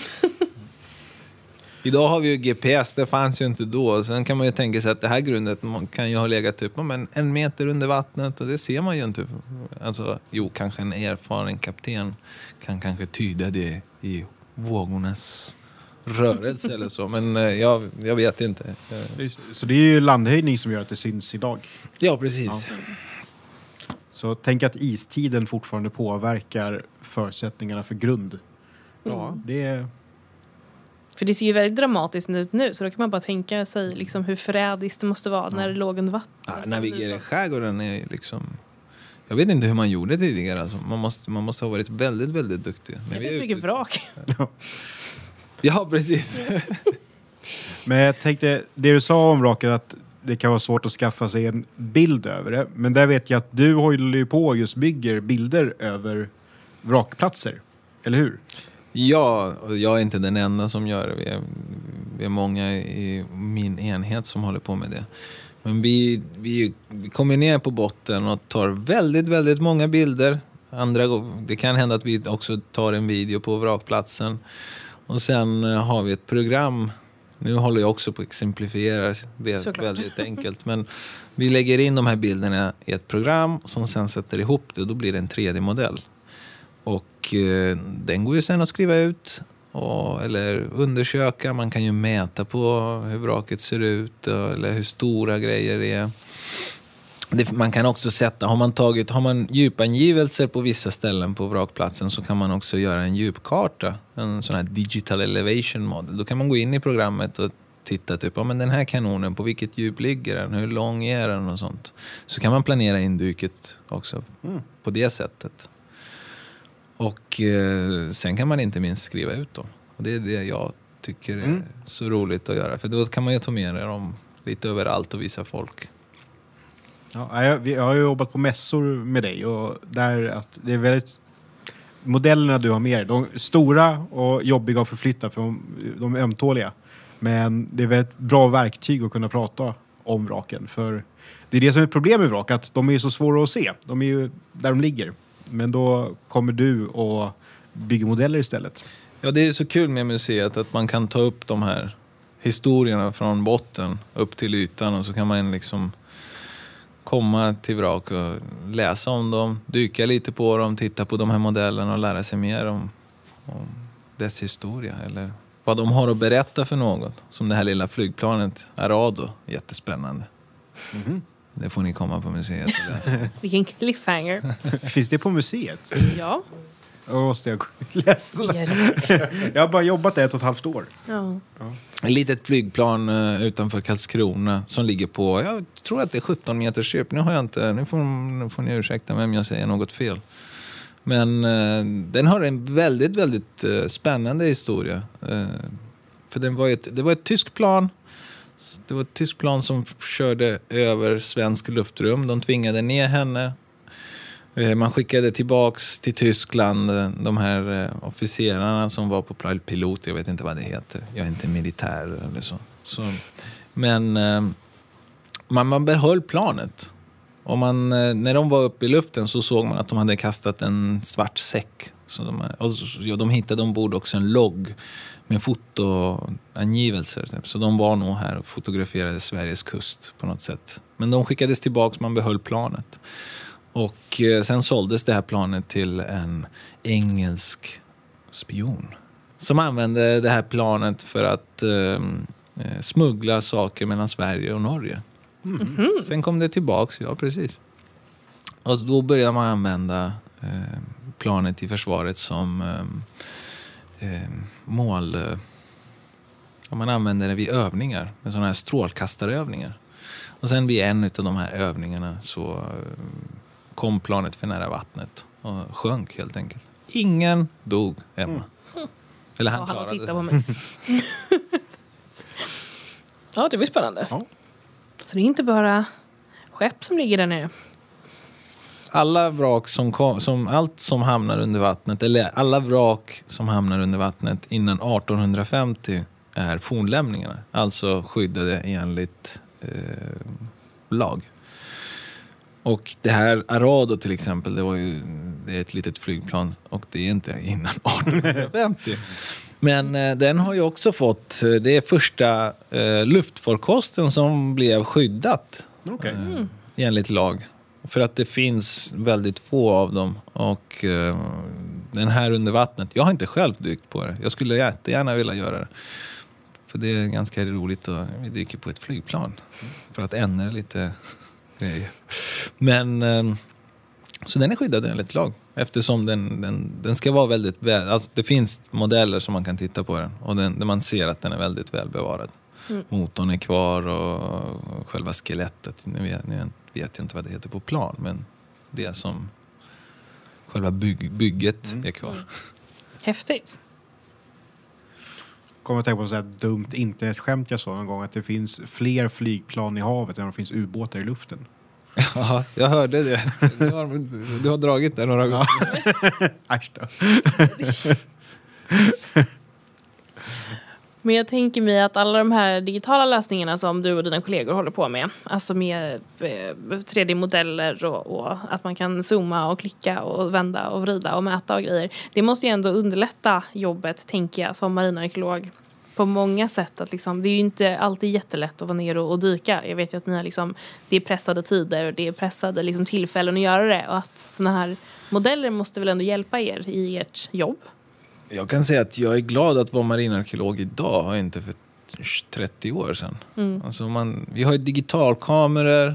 Idag har vi ju GPS, det fanns ju inte då. Sen kan man ju tänka sig att det här grundet kan ju ha legat typ 1 meter under vattnet. Och det ser man ju inte. Alltså, kanske en erfaren kapten kan kanske tyda det i vågornas rörelse eller så. Men jag vet inte. Så det är ju landhöjning som gör att det syns idag? Ja, precis. Ja. Så tänk att istiden fortfarande påverkar förutsättningarna för grund. Ja, det är... För det ser ju väldigt dramatiskt ut nu. Så då kan man bara tänka sig liksom hur förrädiskt det måste vara när det låg under vatten. Ja, navigera i skärgården är liksom... Jag vet inte hur man gjorde tidigare. Alltså. Man måste ha varit väldigt, väldigt duktig. Det finns mycket vrak. Ja, precis. Men jag tänkte, det du sa om vraket att det kan vara svårt att skaffa sig en bild över det. Men där vet jag att du håller ju på och just bygger bilder över vrakplatser. Eller hur? Ja, och jag är inte den enda som gör det. Vi är många i min enhet som håller på med det. Men vi kommer ner på botten och tar väldigt, väldigt många bilder. Det kan hända att vi också tar en video på vrakplatsen. Och sen har vi ett program. Nu håller jag också på att exemplifiera det väldigt enkelt. Men vi lägger in de här bilderna i ett program som sen sätter ihop det. Och då blir det en 3D-modell. Och den går ju sen att skriva ut eller undersöka. Man kan ju mäta på hur vraket ser ut eller hur stora grejer det är. Man kan också sätta, har man djupangivelser på vissa ställen på vrakplatsen så kan man också göra en djupkarta. En sån här digital elevation model. Då kan man gå in i programmet och titta typ, men den här kanonen, på vilket djup ligger den? Hur lång är den och sånt. Så kan man planera in dyket också på det sättet. Och sen kan man inte minst skriva ut dem. Och det är det jag tycker är så roligt att göra. För då kan man ju ta med dem lite överallt och visa folk. Ja, jag har ju jobbat på mässor med dig och där att det är väldigt modellerna du har med dig, de är stora och jobbiga att förflytta för de är ömtåliga. Men det är väldigt bra verktyg att kunna prata om vraken, för det är det som är problemet med vrak, att de är så svåra att se. De är ju där de ligger. Men då kommer du och bygger modeller istället. Ja, det är så kul med museet att man kan ta upp de här historierna från botten upp till ytan och så kan man liksom komma till vrak och läsa om dem, dyka lite på dem, titta på de här modellerna och lära sig mer om dess historia eller vad de har att berätta för något. Som det här lilla flygplanet Arado, jättespännande. Det får ni komma på museet och läsa. Vilken cliffhanger. Finns det på museet? Ja. Då måste jag läsa. Jag har bara jobbat 1,5 år. Ja. Ett litet flygplan utanför Karlskrona som ligger på, jag tror att det är 17 meters djup. Nu får ni ursäkta mig om jag säger något fel. Men den har en väldigt, väldigt spännande historia. För det var ett tyskt plan. Det var ett tyskt plan som körde över svensk luftrum. De tvingade ner henne Man skickade tillbaks till Tyskland de här officerarna som var på pilot. Jag vet inte vad det heter. Jag är inte militär eller så. Men man behöll planet. Och när de var uppe i luften så såg man att de hade kastat en svart säck. Så de hittade ombord också en logg med fotoangivelser. Så de var nog här och fotograferade Sveriges kust på något sätt. Men de skickades tillbaks, man behöll planet. Och sen såldes det här planet till en engelsk spion som använde det här planet för att smuggla saker mellan Sverige och Norge. Sen kom det tillbaks, ja precis. Och då började man använda planet i försvaret som mål. Man använder det vid övningar, med sådana här strålkastarövningar. Och sen vid en av de här övningarna så kom planet för nära vattnet och sjönk helt enkelt. Ingen dog, Emma. Eller han klarade det. På mig. Ja, det blir spännande. Ja. Så det är inte bara skepp som ligger där nere. Alla vrak allt som hamnar under vattnet, eller alla vrak som hamnar under vattnet innan 1850 är fornlämningarna. Alltså skyddade enligt lag. Och det här Arado till exempel, det är ett litet flygplan och det är inte innan 1850. Men den har ju också fått, det är första luftfarkosten som blev skyddat enligt lag. För att det finns väldigt få av dem. Och den här under vattnet, jag har inte själv dykt på det. Jag skulle jättegärna vilja göra det. För det är ganska roligt att vi dyker på ett flygplan. För att ändra lite grejer. Men så den är skyddad enligt lag. Eftersom den ska vara väldigt väl. Alltså det finns modeller som man kan titta på den. Och där man ser att den är väldigt väl bevarad. Motorn är kvar och själva skelettet. Nu vet jag inte vad det heter på plan. Men det som själva bygget är kvar. Häftigt. Kommer att tänka på ett sådär dumt internetskämt jag sa någon gång. Att det finns fler flygplan i havet än det finns ubåtar i luften. Ja, jag hörde det. Du har dragit det några gånger. Äsch då. Men jag tänker mig att alla de här digitala lösningarna som du och dina kollegor håller på med, alltså med 3D-modeller och att man kan zooma och klicka och vända och vrida och mäta och grejer, det måste ju ändå underlätta jobbet, tänker jag, som marinarkeolog på många sätt. Att liksom, det är ju inte alltid jättelätt att vara ner och dyka. Jag vet ju att ni har liksom, det är pressade tider och det är pressade liksom tillfällen att göra det, och att såna här modeller måste väl ändå hjälpa er i ert jobb. Jag kan säga att jag är glad att vara marinarkeolog idag och inte för 30 år sedan. Alltså vi har ju digitalkameror,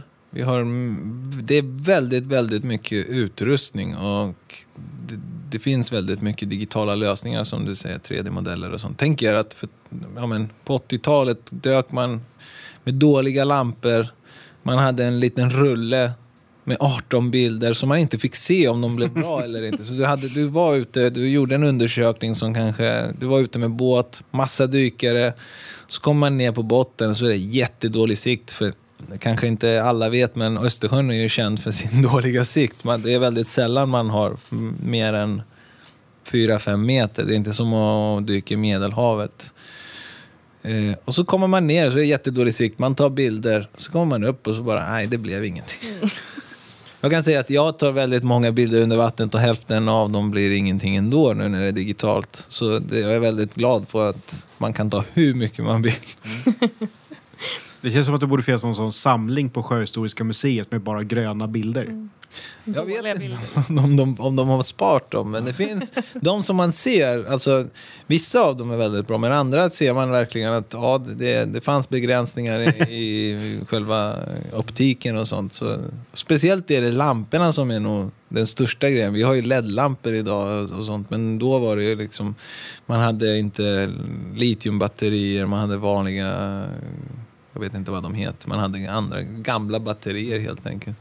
det är väldigt, väldigt mycket utrustning och det finns väldigt mycket digitala lösningar som du säger, 3D-modeller och sånt. Tänk er att på 80-talet dök man med dåliga lampor, man hade en liten rulle med 18 bilder som man inte fick se om de blev bra eller inte. Så du var ute, du gjorde en undersökning som kanske, du var ute med båt, massa dykare, så kommer man ner på botten så är det jättedålig sikt, för kanske inte alla vet, men Östersjön är ju känd för sin dåliga sikt. Det är väldigt sällan man har mer än 4-5 meter. Det är inte som att dyka i Medelhavet. Och så kommer man ner så är det jättedålig sikt. Man tar bilder, så kommer man upp och så bara, nej, det blev ingenting. Jag kan säga att jag tar väldigt många bilder under vattnet och hälften av dem blir ingenting ändå nu när det är digitalt. Så jag är väldigt glad på att man kan ta hur mycket man vill. Det känns som att det borde finnas någon sån samling på Sjöhistoriska museet med bara gröna bilder. Jag vet inte om de har sparat dem, men det finns de som man ser, alltså vissa av dem är väldigt bra, men andra ser man verkligen att det fanns begränsningar i själva optiken och sånt. Så, speciellt är det lamporna som är nog den största grejen. Vi har ju LED-lampor idag och sånt, men då var det ju liksom, man hade inte litiumbatterier, man hade vanliga, jag vet inte vad de heter, man hade andra gamla batterier helt enkelt.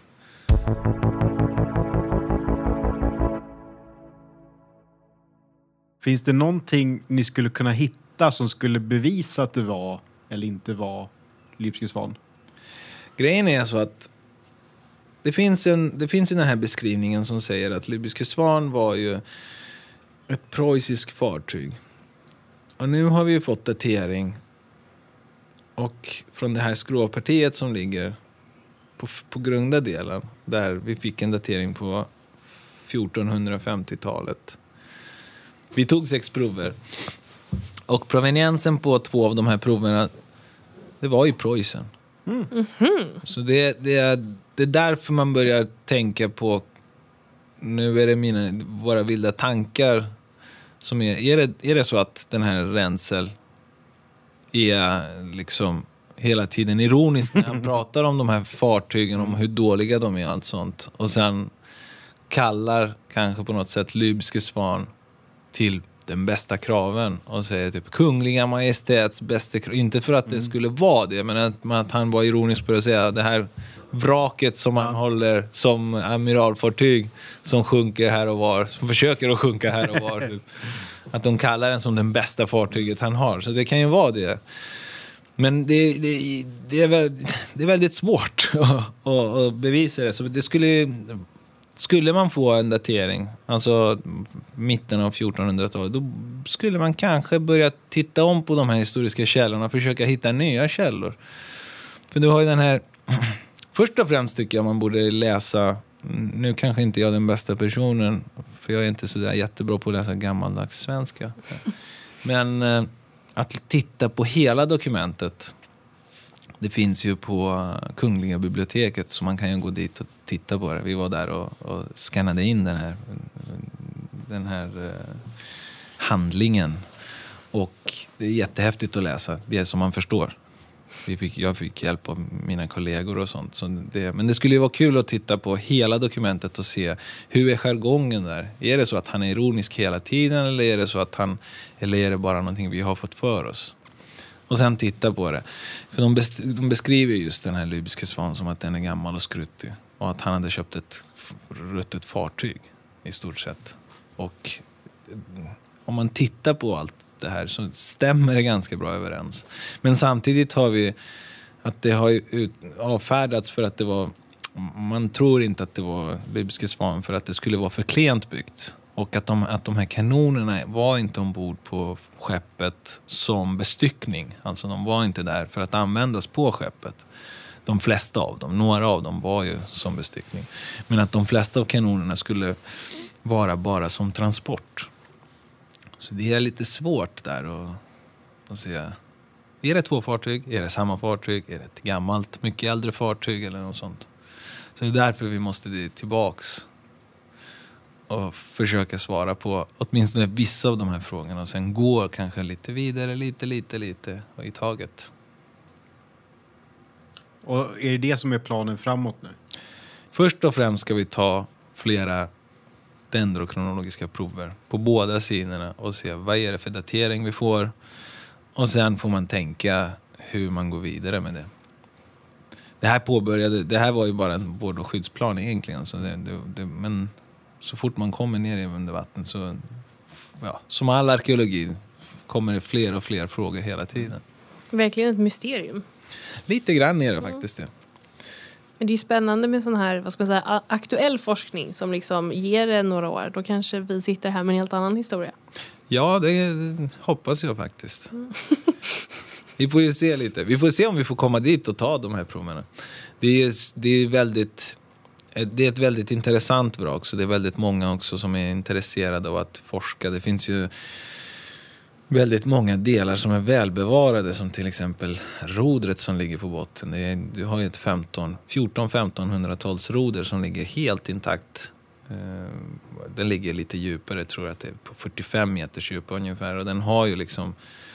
Finns det någonting ni skulle kunna hitta som skulle bevisa att det var eller inte var Lipski Svan? Grejen är så att det finns ju den här beskrivningen som säger att Libyske Svan var ju ett preussiskt fartyg. Och nu har vi ju fått datering. Och från det här skråpartiet som ligger på grunda delen, där vi fick en datering på 1450-talet. Vi tog 6 prover. Och proveniensen på 2 av de här proverna, det var i Preussen. Så det är därför man börjar tänka på, nu är det våra vilda tankar som är det så att den här Renzel är liksom hela tiden ironisk när han pratar om de här fartygen, om hur dåliga de är och allt sånt, och sen kallar kanske på något sätt Libyske Svan till den bästa kraven och säger typ Kungliga Majestäts bästa krav. Inte för att det skulle vara det, men att han var ironisk på att säga det här vraket som han håller som amiralfartyg som sjunker här och var, som försöker att sjunka här och var typ. Att de kallar den som den bästa fartyget han har. Så det kan ju vara det. Men det är väldigt svårt att bevisa det. Så det skulle man få en datering, alltså mitten av 1400-talet, då skulle man kanske börja titta om på de här historiska källorna och försöka hitta nya källor. För du har ju den här, först och främst tycker jag man borde läsa, nu kanske inte jag är den bästa personen, för jag är inte så där jättebra på att läsa gammaldags svenska. Men att titta på hela dokumentet, det finns ju på Kungliga biblioteket, så man kan ju gå dit och titta på det. Vi var där och skannade in den här handlingen. Och det är jättehäftigt att läsa det som man förstår. Jag fick hjälp av mina kollegor och sånt. Men det skulle ju vara kul att titta på hela dokumentet och se hur är jargongen där. Är det så att han är ironisk hela tiden, eller är det så att eller är det bara någonting vi har fått för oss? Och sen titta på det. För de beskriver just den här Libyske Svan som att den är gammal och skruttig. Och att han hade köpt ett ruttet fartyg i stort sett. Och om man tittar på allt det här så stämmer det ganska bra överens. Men samtidigt har vi att det har avfärdats för att det var, man tror inte att det var Libyske Svan för att det skulle vara för klent byggt. Och att de här kanonerna var inte ombord på skeppet som bestyckning. Alltså de var inte där för att användas på skeppet. De flesta av dem, några av dem var ju som bestyckning. Men att de flesta av kanonerna skulle vara bara som transport. Så det är lite svårt där att se. Är det 2 fartyg? Är det samma fartyg? Är det ett gammalt, mycket äldre fartyg eller något sånt? Så det är därför vi måste tillbaks och försöka svara på åtminstone vissa av de här frågorna. Och sen gå kanske lite vidare, lite och i taget. Och är det som är planen framåt nu? Först och främst ska vi ta flera dendrokronologiska prover på båda sidorna och se vad är det för datering vi får. Och sen får man tänka hur man går vidare med det. Det här var ju bara en vård- och skyddsplan egentligen. Så men så fort man kommer ner under vatten så, som all arkeologi, kommer det fler och fler frågor hela tiden. Verkligen ett mysterium. Lite grann är det faktiskt det. Men det är ju spännande med sån här, vad ska man säga, aktuell forskning som liksom ger det några år. Då kanske vi sitter här med en helt annan historia. Ja, det hoppas jag faktiskt. Vi får ju se lite. Vi får se om vi får komma dit och ta de här proverna. Det är ett väldigt intressant vrak, så det är väldigt många också som är intresserade av att forska. Det finns ju väldigt många delar som är välbevarade, som till exempel rodret som ligger på botten. Du har ju ett 1400-1500-talsroder som ligger helt intakt. Den ligger lite djupare, tror jag att det är på 45 meters djup ungefär. Och den har ju liksom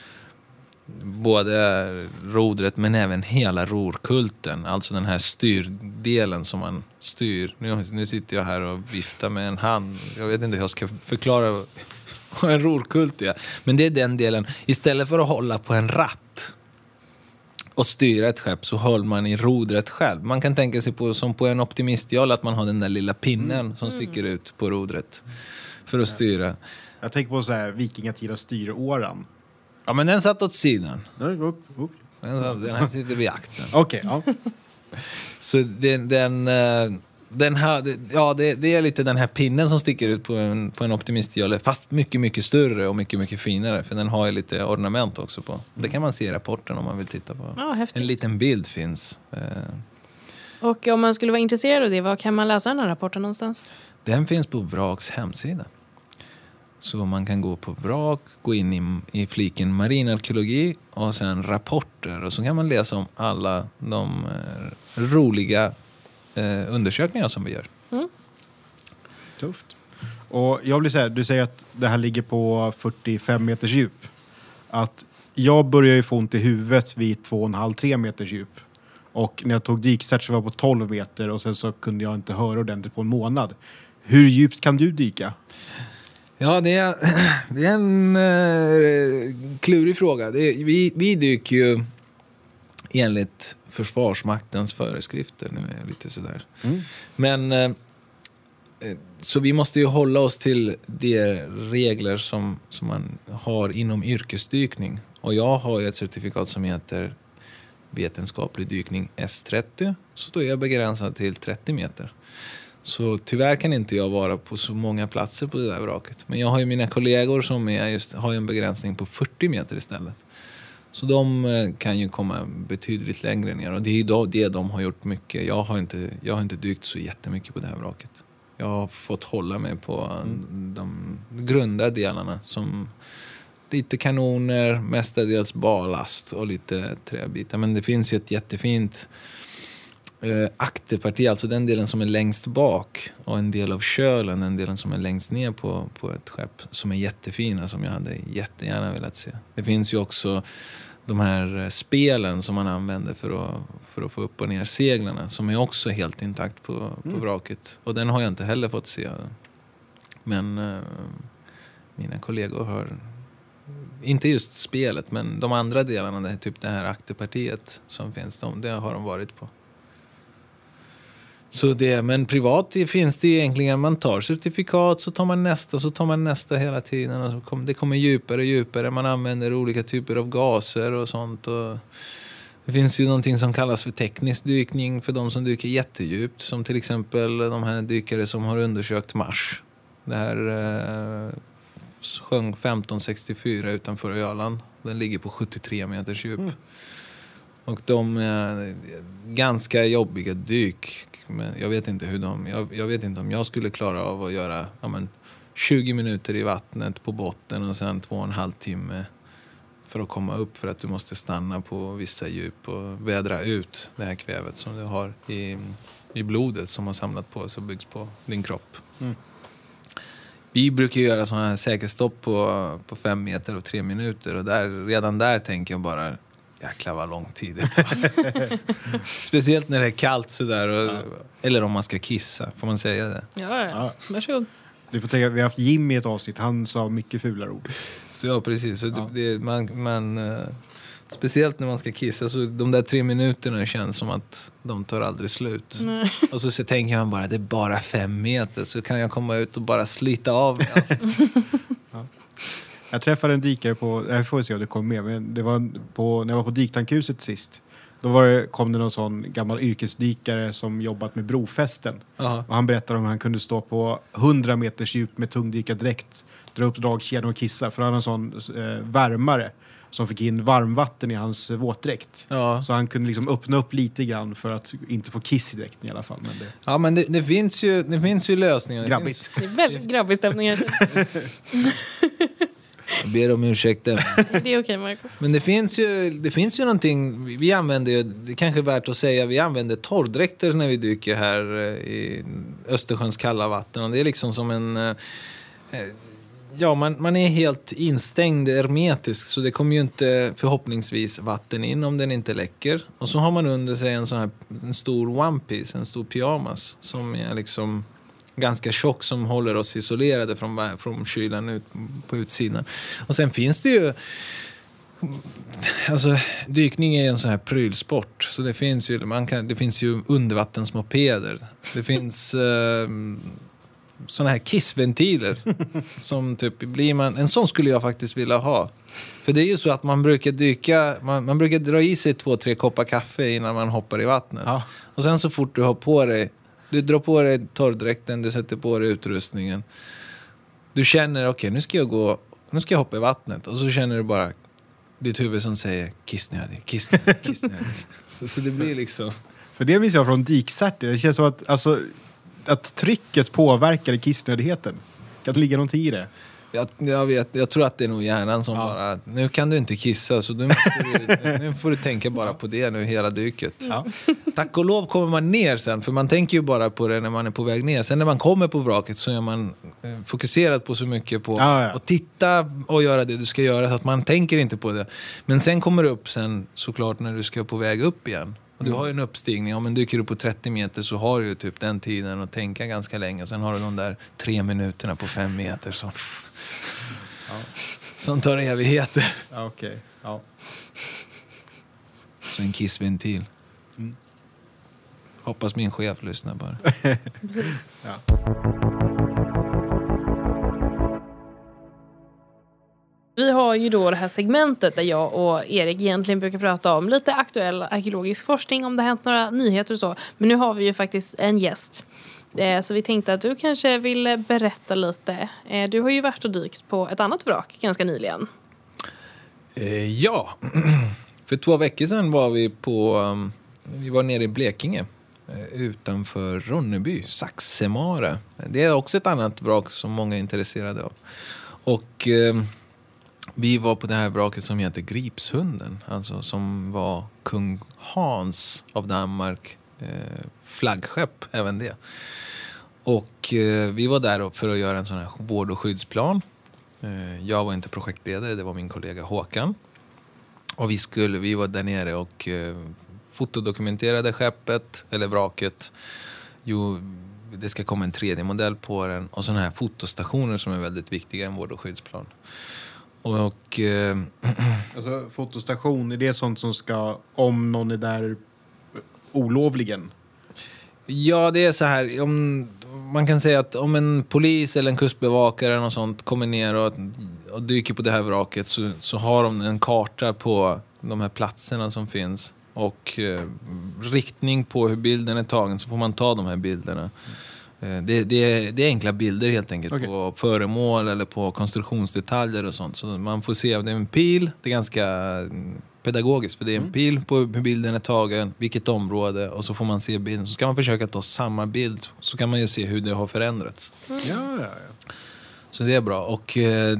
både rodret men även hela rorkulten. Alltså den här styrdelen som man styr. Nu sitter jag här och viftar med en hand. Jag vet inte hur jag ska förklara vad en rorkult är. Men det är den delen. Istället för att hålla på en ratt och styra ett skepp så håller man i rodret själv. Man kan tänka sig som på en optimistjoll att man har den där lilla pinnen som sticker ut på rodret för att styra. Jag tänker på så här vikingatida styråran. Ja, men den satt åt sidan. Upp. Den här sitter vid akten. Okej, ja. Så det är lite den här pinnen som sticker ut på en optimistjolle, fast mycket, mycket större och mycket, mycket finare, för den har ju lite ornament också på. Det kan man se i rapporten om man vill titta på. Ja, häftigt. En liten bild finns. Och om man skulle vara intresserad av det, var kan man läsa den här rapporten någonstans? Den finns på Vraks hemsida. Så man kan gå på Vrak, gå in i fliken marinarkeologi och sen rapporter. Och så kan man läsa om alla de roliga undersökningar som vi gör. Tufft. Och jag vill säga, du säger att det här ligger på 45 meters djup. Att jag börjar ju få ont i huvudet vid 2,5-3 meters djup. Och när jag tog dykstart så var jag på 12 meter och sen så kunde jag inte höra ordentligt på en månad. Hur djupt kan du dyka? Ja, det är en klurig fråga. Vi dyker ju enligt Försvarsmaktens föreskrifter. Nu är jag lite sådär. Men så vi måste ju hålla oss till de regler som man har inom yrkesdykning. Och jag har ju ett certifikat som heter vetenskaplig dykning S30. Så då är jag begränsad till 30 meter. Så tyvärr kan inte jag vara på så många platser på det där vraket. Men jag har ju mina kollegor som har en begränsning på 40 meter istället. Så de kan ju komma betydligt längre ner. Och det är ju det de har gjort mycket. Jag har inte dykt så jättemycket på det här vraket. Jag har fått hålla mig på de grunda delarna som lite kanoner, mestadels ballast och lite träbitar. Men det finns ju ett jättefint akterparti, alltså den delen som är längst bak, och en del av kölen, den delen som är längst ner på ett skepp, som är jättefina, som jag hade jättegärna velat se. Det finns ju också de här spelen som man använder för att få upp och ner seglarna, som är också helt intakt på vraket. Och den har jag inte heller fått se. Men mina kollegor har, inte just spelet, men de andra delarna, typ det här akterpartiet som finns, det har de varit på. Så men privat finns det egentligen, man tar certifikat, så tar man nästa hela tiden, och så det kommer djupare och djupare, man använder olika typer av gaser och sånt, och det finns ju någonting som kallas för teknisk dykning för de som dyker jättedjupt, som till exempel de här dykare som har undersökt Mars. Det här sjönk 1564 utanför Öland, den ligger på 73 meters djup. Och de är ganska jobbiga dyk. Men jag vet inte jag vet inte om jag skulle klara av att göra 20 minuter i vattnet på botten och sen 2,5 timme för att komma upp, för att du måste stanna på vissa djup och vädra ut det här kvävet som du har i blodet som har samlat på sig och byggs på din kropp. Vi brukar göra sådana här säkerhetsstopp på 5 meter och 3 minuter, och redan där tänker jag bara, jäklar vad lång tid det tar. Speciellt när det är kallt sådär. Eller om man ska kissa, får man säga det? Ja. Varsågod. Du får tänka, vi har haft Jimmy i ett avsnitt, han sa mycket fulare ord. Så ja, precis. Så man speciellt när man ska kissa, så de där 3 minuterna känns som att de tar aldrig slut. Nej. Och så tänker man bara, det är bara 5 meter, så kan jag komma ut och bara slita av. Jag träffade en dykare jag får se om det kom med, men det var när jag var på Dyktankhuset sist. Då kom det någon sån gammal yrkesdykare som jobbat med brofästen. Aha. Och han berättade om att han kunde stå på 100 meters djup med tungdykardräkt, dra upp dragkedjan och kissa. För han har en sån värmare som fick in varmvatten i hans våtdräkt. Ja. Så han kunde liksom öppna upp lite grann för att inte få kiss i dräkten i alla fall. Men det finns ju lösningar. Grabbigt. Det är väldigt grabbig stämning här. Jag ber om ursäkt. Det är okej, Marco. Men det finns ju någonting, vi använder ju, det är kanske värt att säga, vi använder torrdräkter när vi dyker här i Östersjöns kalla vatten. Och det är liksom som en, man är helt instängd hermetisk, så det kommer ju inte förhoppningsvis vatten in om den inte läcker. Och så har man under sig en stor one piece, en stor pyjamas som är liksom ganska tjock, som håller oss isolerade från kylan ut på utsidan. Och sen finns det ju, alltså dykning är en sån här prylsport, så det finns ju undervattensmopeder. Det finns såna här kissventiler som typ en sån skulle jag faktiskt vilja ha. För det är ju så att man brukar dyka, man brukar dra i sig 2-3 koppar kaffe innan man hoppar i vattnet. Ja. Och sen så fort du har på dig Du drar på dig torrdräkten, du sätter på dig utrustningen. Du känner, okej, nu ska jag hoppa i vattnet. Och så känner du bara ditt huvud som säger kissnödig. Så det blir liksom... För det minns jag från dykcerter. Det känns som att trycket påverkar kissnödigheten. Kan det ligga någonting i det? Jag tror att det är nog hjärnan som bara, nu kan du inte kissa, så nu får du tänka bara på det nu hela dyket. Ja. Tack och lov kommer man ner sen, för man tänker ju bara på det när man är på väg ner. Sen när man kommer på vraket så är man fokuserad på så mycket på att titta och göra det du ska göra, så att man tänker inte på det. Men sen kommer du upp sen såklart när du ska på väg upp igen. Och du har ju en uppstigning, om du dyker upp på 30 meter så har du ju typ den tiden att tänka ganska länge. Och sen har du de där 3 minuterna på 5 meter som tar evigheter. Ja, okej. Ja. Så en kissventil. Hoppas min chef lyssnar bara. Precis. Ja. Vi har ju då det här segmentet där jag och Erik egentligen brukar prata om lite aktuell arkeologisk forskning, om det har hänt några nyheter och så. Men nu har vi ju faktiskt en gäst. Så vi tänkte att du kanske vill berätta lite. Du har ju varit och dykt på ett annat vrak ganska nyligen. Ja, för 2 veckor sedan var vi var nere i Blekinge utanför Ronneby, Saxemare. Det är också ett annat vrak som många är intresserade av. Och vi var på det här vraket som heter Gripshunden, alltså som var kung Hans av Danmark flaggskepp, även det. Och vi var där för att göra en sån här vård- och skyddsplan. Jag var inte projektledare, det var min kollega Håkan. Och vi var där nere och fotodokumenterade skeppet, eller vraket. Det ska komma en 3D-modell på den. Och sådana här fotostationer som är väldigt viktiga i en vård- och skyddsplan. Och Alltså fotostation, är det sånt som ska, om någon är där olovligen? ja, det är så här, man kan säga att om en polis eller en kustbevakare eller något sånt kommer ner och dyker på det här vraket, så har de en karta på de här platserna som finns och riktning på hur bilden är tagen, så får man ta de här bilderna. Det är enkla bilder helt enkelt, på föremål eller på konstruktionsdetaljer och sånt. Så man får se, det är en pil, det är ganska pedagogiskt, för det är en pil på hur bilden är tagen, vilket område, och så får man se bilden. Så ska man försöka ta samma bild, så kan man ju se hur det har förändrats. Ja. Så det är bra. Och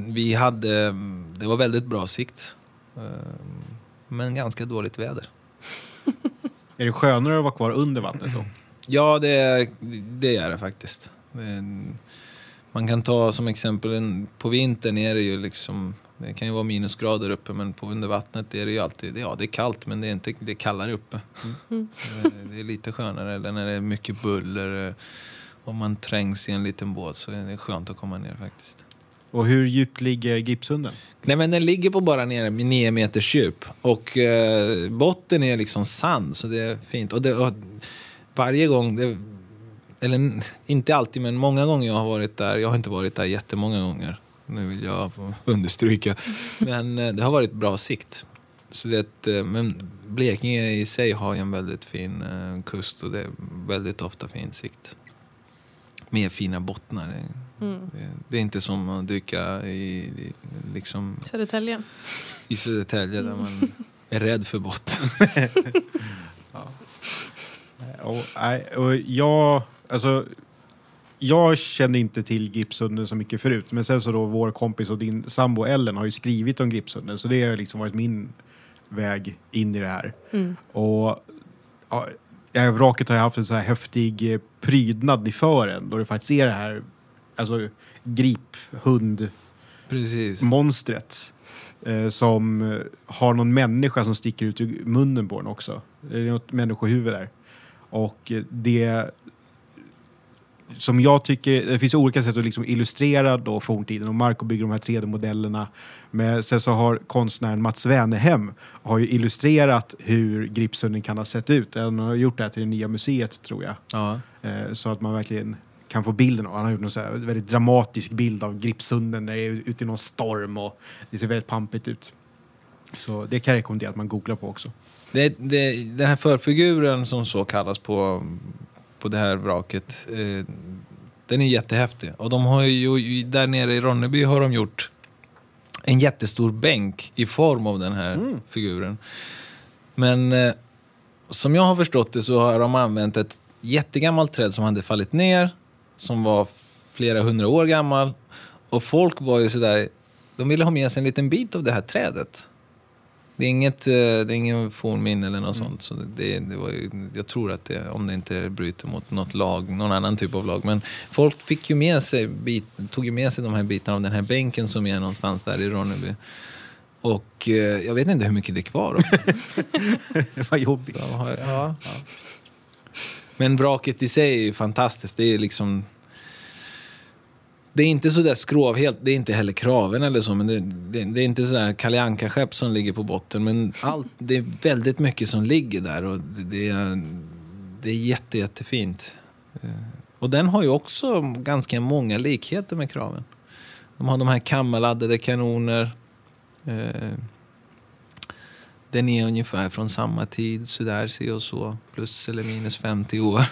det var väldigt bra sikt, men ganska dåligt väder. Är det skönare att vara kvar under vattnet då? Ja, det är det faktiskt. Man kan ta som exempel, på vintern är det ju liksom, det kan ju vara minusgrader uppe, men på under vattnet är det ju alltid, det är kallt, men det är kallare uppe. Så det är lite skönare, eller när det är mycket buller, om man trängs i en liten båt, så är det skönt att komma ner faktiskt. Och hur djupt ligger Gripshunden? Nej, men den ligger på bara nere med 9 meters djup, och botten är liksom sand, så det är fint. Och varje gång, eller inte alltid, men många gånger jag har varit där, jag har inte varit där jättemånga gånger, nu vill jag understryka, men det har varit bra sikt. Så men Blekinge i sig har en väldigt fin kust, och det är väldigt ofta fin sikt. Med fina bottnar. Det är inte som att dyka i liksom Södertälje. I Södertälje där man är rädd för botten. Jag kände inte till Gripshunden så mycket förut, men sen så då vår kompis och din sambo Ellen har ju skrivit om Gripshunden, så det har liksom varit min väg in i det här. Och vraket har haft en så här häftig prydnad i fören, då det faktiskt är det här, alltså griphund-monstret som har någon människa som sticker ut ur munnen på den också. Det är något människohuvud där. Och det som jag tycker, det finns olika sätt att liksom illustrera då forntiden, och Marco bygger de här 3D-modellerna, men sen så har konstnären Mats Wennerhem har ju illustrerat hur Gripshunden kan ha sett ut. Han har gjort det här till det nya museet, tror jag. Ja. Så att man verkligen kan få bilden av. Han har gjort en så här väldigt dramatisk bild av Gripshunden när det är ute i någon storm, och det ser väldigt pampigt ut. Så det kan jag rekommendera att man googlar på också. Den här förfiguren som så kallas på på det här vraket. Den är jättehäftig. Och de har ju där nere i Ronneby har de gjort en jättestor bänk i form av den här figuren. Men som jag har förstått det så har de använt ett jättegammalt träd som hade fallit ner, som var flera 100 år gammal. Och folk var ju sådär, de ville ha med sig en liten bit av det här trädet. Det är ingen fornminne eller något sånt. Så det var ju, jag tror att det, om det inte bryter mot något lag, någon annan typ av lag. Men folk fick ju med sig, tog ju med sig de här bitarna av den här bänken som är någonstans där i Ronneby. Och jag vet inte hur mycket det är kvar. Det var jobbigt. Så, ja. Men vraket i sig är ju fantastiskt. Det är liksom... Det är inte så där skrov helt, det är inte heller kraven eller så, men det är inte så där Kalle Anka-skepp som ligger på botten, men det är väldigt mycket som ligger där och det är jättefint. Och den har ju också ganska många likheter med kraven. De har de här kammarladdade kanoner. Den är ungefär från samma tid, så där se och så, plus eller minus 50 år.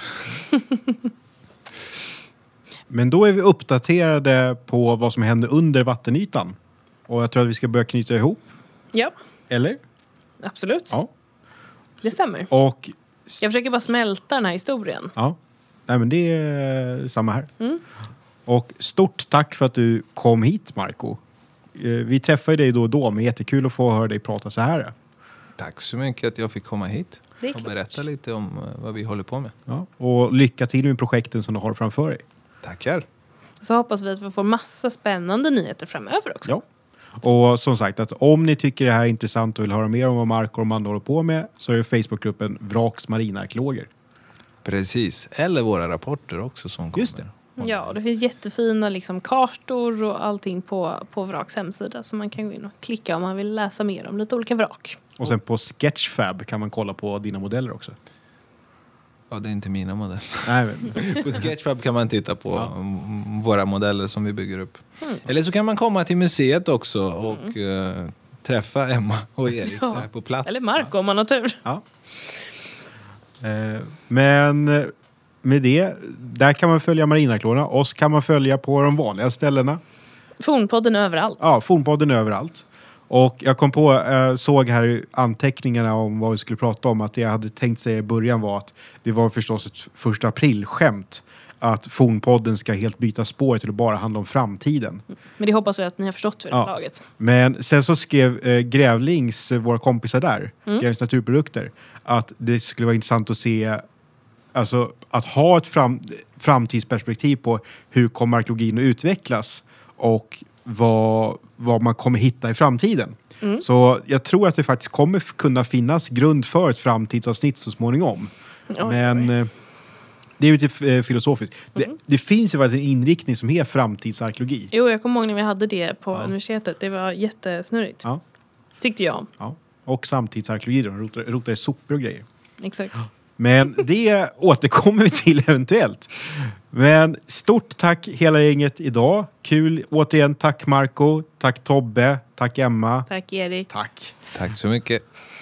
Men då är vi uppdaterade på vad som händer under vattenytan. Och jag tror att vi ska börja knyta ihop. Ja, Eller? absolut. Ja. Det stämmer. Och... Jag försöker bara smälta den här historien. Ja. Nej, men det är samma här. Och stort tack för att du kom hit, Marco. Vi träffar dig då och då, men jättekul att få höra dig prata så här. Tack så mycket att jag fick komma hit Det är och klart. berätta lite om vad vi håller på med. Ja. Och lycka till med projekten som du har framför dig. Tackar. Så hoppas vi att vi får massa spännande nyheter framöver också. Ja. Och som sagt, att om ni tycker det här är intressant och vill höra mer om vad Marco och Amanda håller på med, så är det Facebookgruppen Vraks marinarkeologer. Precis. Eller våra rapporter också som kommer. Just det. Ja, och det finns jättefina liksom, kartor och allting på Vraks hemsida. Så man kan gå in och klicka om man vill läsa mer om lite olika vrak. Och sen på Sketchfab kan man kolla på dina modeller också. Ja, det är inte mina modeller. Nej, men, På Sketchfab kan man titta på våra modeller som vi bygger upp. Mm. Eller så kan man komma till museet också och träffa Emma och Erik Ja. där på plats. Eller Marco om man har tur. ja. Men med det, där kan man följa marinarkeologerna. Oss kan man följa på de vanliga ställena. Fornpodden överallt. Ja, Fornpodden överallt. Och jag kom på, såg här i anteckningarna om vad vi skulle prata om, att det jag hade tänkt säga i början var att det var förstås ett 1 april-skämt att Fornpodden ska helt byta spår till att bara handla om framtiden. Men det hoppas vi att ni har förstått vid det här Ja. laget. Men sen så skrev Grävlings, våra kompisar där, Grävlings naturprodukter, att det skulle vara intressant att se, alltså att ha ett framtidsperspektiv på hur kommer arkeologin att utvecklas och vad man kommer hitta i framtiden. Så jag tror att det faktiskt kommer kunna finnas grund för ett framtidsavsnitt så småningom. Men det är lite filosofiskt. Det finns ju faktiskt en inriktning som heter framtidsarkeologi. Jo, jag kommer ihåg när vi hade det på universitetet. Det var jättesnurrigt. Ja. Tyckte jag. Ja. Och samtidsarkeologi, de rotar i sopor och grejer. Exakt. Men det återkommer vi till eventuellt. Men stort tack hela gänget idag. Kul. Återigen, tack Marco. Tack Tobbe. Tack Emma. Tack Erik. Tack. Tack så mycket.